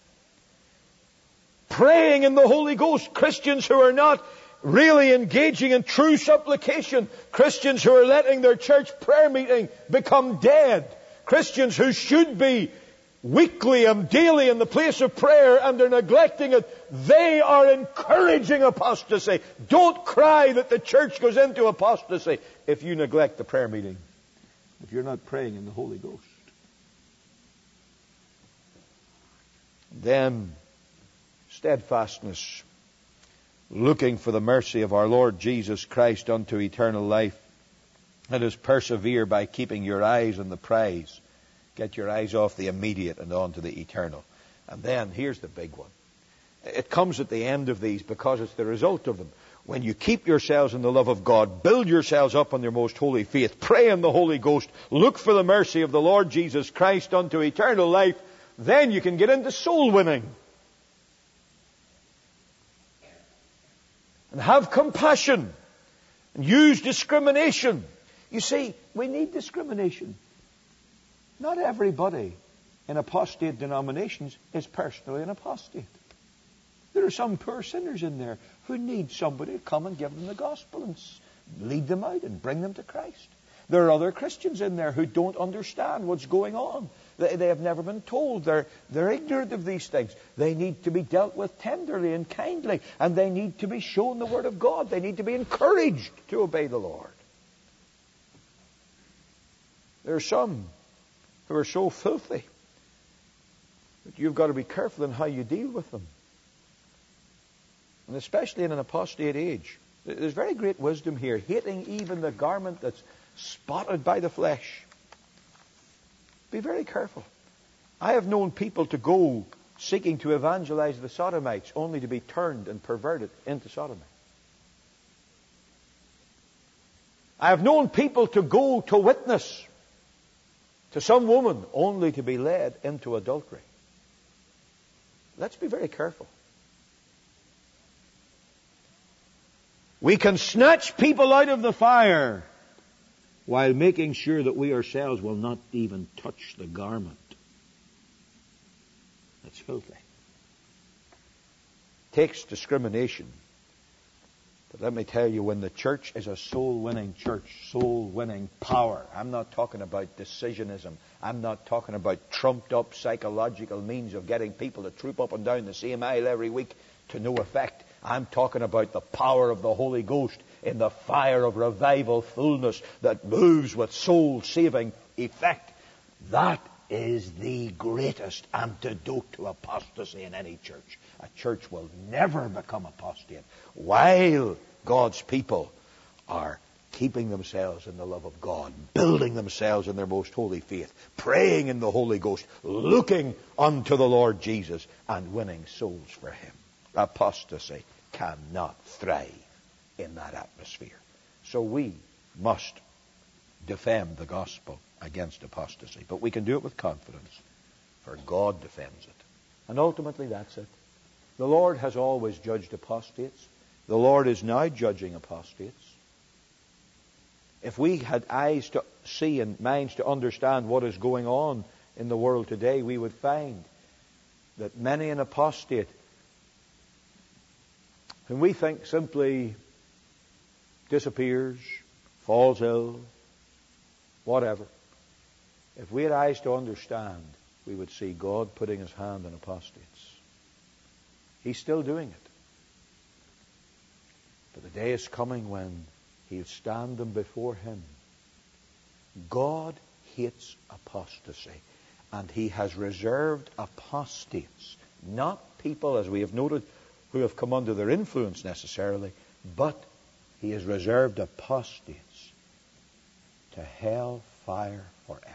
Speaker 2: praying in the Holy Ghost, Christians who are not really engaging in true supplication, Christians who are letting their church prayer meeting become dead, Christians who should be weekly and daily in the place of prayer and they're neglecting it, they are encouraging apostasy. Don't cry that the church goes into apostasy if you neglect the prayer meeting, if you're not praying in the Holy Ghost. Then, steadfastness, looking for the mercy of our Lord Jesus Christ unto eternal life. Let us persevere by keeping your eyes on the prize. Get your eyes off the immediate and on to the eternal. And then, here's the big one. It comes at the end of these because it's the result of them. When you keep yourselves in the love of God, build yourselves up on your most holy faith, pray in the Holy Ghost, look for the mercy of the Lord Jesus Christ unto eternal life, then you can get into soul winning. And have compassion. And use discrimination. You see, we need discrimination. Not everybody in apostate denominations is personally an apostate. There are some poor sinners in there who need somebody to come and give them the gospel and lead them out and bring them to Christ. There are other Christians in there who don't understand what's going on. They, they have never been told. They're, they're ignorant of these things. They need to be dealt with tenderly and kindly. And they need to be shown the Word of God. They need to be encouraged to obey the Lord. There are some who are so filthy that you've got to be careful in how you deal with them. And especially in an apostate age. There's very great wisdom here, hating even the garment that's spotted by the flesh. Be very careful. I have known people to go seeking to evangelize the Sodomites only to be turned and perverted into sodomy. I have known people to go to witness to some woman only to be led into adultery. Let's be very careful. We can snatch people out of the fire while making sure that we ourselves will not even touch the garment. That's filthy. Takes discrimination. But let me tell you, when the church is a soul-winning church, soul-winning power, I'm not talking about decisionism. I'm not talking about trumped-up psychological means of getting people to troop up and down the same aisle every week to no effect. I'm talking about the power of the Holy Ghost in the fire of revival fullness that moves with soul-saving effect. That is the greatest antidote to apostasy in any church. A church will never become apostate while God's people are keeping themselves in the love of God, building themselves in their most holy faith, praying in the Holy Ghost, looking unto the Lord Jesus, and winning souls for Him. Apostasy cannot thrive in that atmosphere. So we must defend the gospel against apostasy. But we can do it with confidence, for God defends it. And ultimately that's it. The Lord has always judged apostates. The Lord is now judging apostates. If we had eyes to see and minds to understand what is going on in the world today, we would find that many an apostate whom we think simply disappears, falls ill, whatever. If we had eyes to understand, we would see God putting His hand on apostates. He's still doing it. But the day is coming when He'll stand them before Him. God hates apostasy. And He has reserved apostates, not people, as we have noted, who have come under their influence necessarily, but He has reserved apostates to hell fire forever.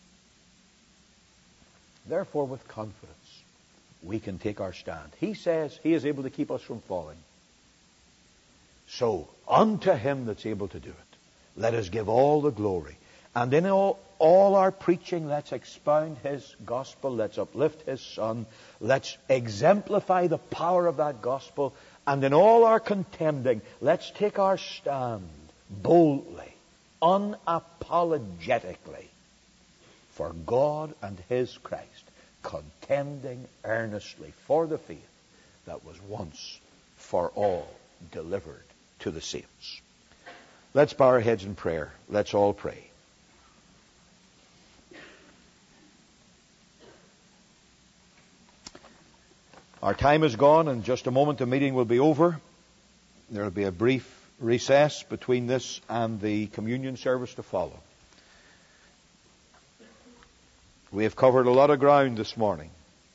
Speaker 2: Therefore, with confidence, we can take our stand. He says He is able to keep us from falling. So, unto Him that's able to do it, let us give all the glory. And in all, all our preaching, let's expound His gospel. Let's uplift His Son. Let's exemplify the power of that gospel. And in all our contending, let's take our stand boldly, unapologetically, for God and His Christ, contending earnestly for the faith that was once for all delivered to the saints. Let's bow our heads in prayer. Let's all pray. Our time is gone. In just a moment the meeting will be over. There will be a brief recess between this and the communion service to follow. We have covered a lot of ground this morning.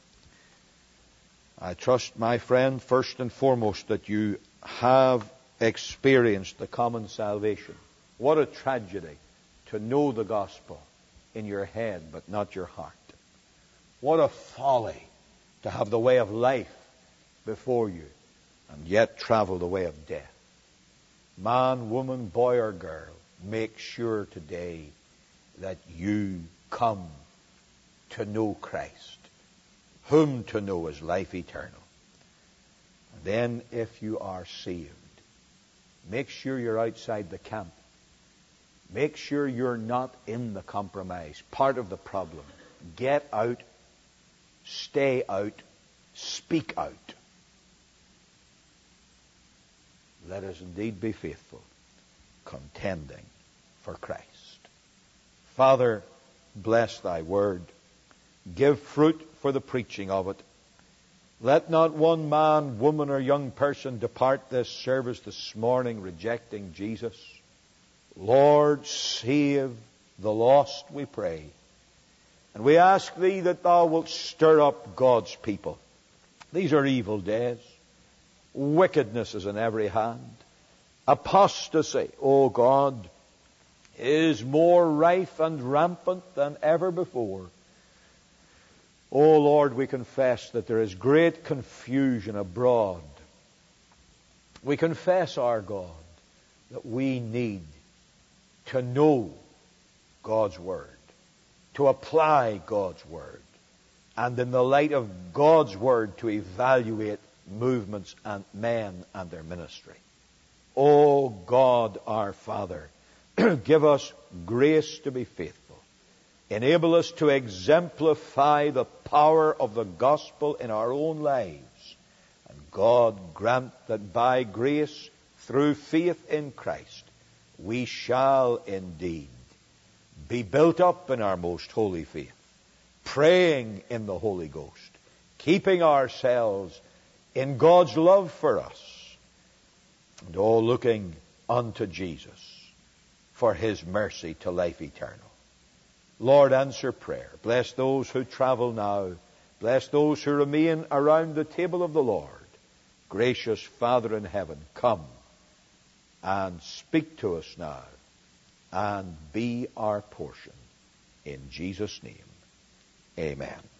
Speaker 2: I trust, my friend, first and foremost, that you have experienced the common salvation. What a tragedy to know the gospel in your head but not your heart. What a folly to have the way of life before you and yet travel the way of death. Man, woman, boy or girl, make sure today that you come to know Christ, whom to know is life eternal. And then if you are saved, make sure you're outside the camp. Make sure you're not in the compromise, part of the problem. Get out, stay out, speak out. Let us indeed be faithful, contending for Christ. Father, bless Thy word. Give fruit for the preaching of it. Let not one man, woman, or young person depart this service this morning rejecting Jesus. Lord, save the lost, we pray. And we ask Thee that Thou wilt stir up God's people. These are evil days. Wickedness is in every hand. Apostasy, O God, is more rife and rampant than ever before. O Lord, we confess that there is great confusion abroad. We confess, our God, that we need to know God's Word, to apply God's Word, and in the light of God's Word to evaluate movements and men and their ministry. O God, our Father, give us grace to be faithful. Enable us to exemplify the power of the gospel in our own lives. And God, grant that by grace, through faith in Christ, we shall indeed be built up in our most holy faith, praying in the Holy Ghost, keeping ourselves in God's love for us, and all looking unto Jesus for His mercy to life eternal. Lord, answer prayer. Bless those who travel now. Bless those who remain around the table of the Lord. Gracious Father in heaven, come and speak to us now and be our portion. In Jesus' name, amen.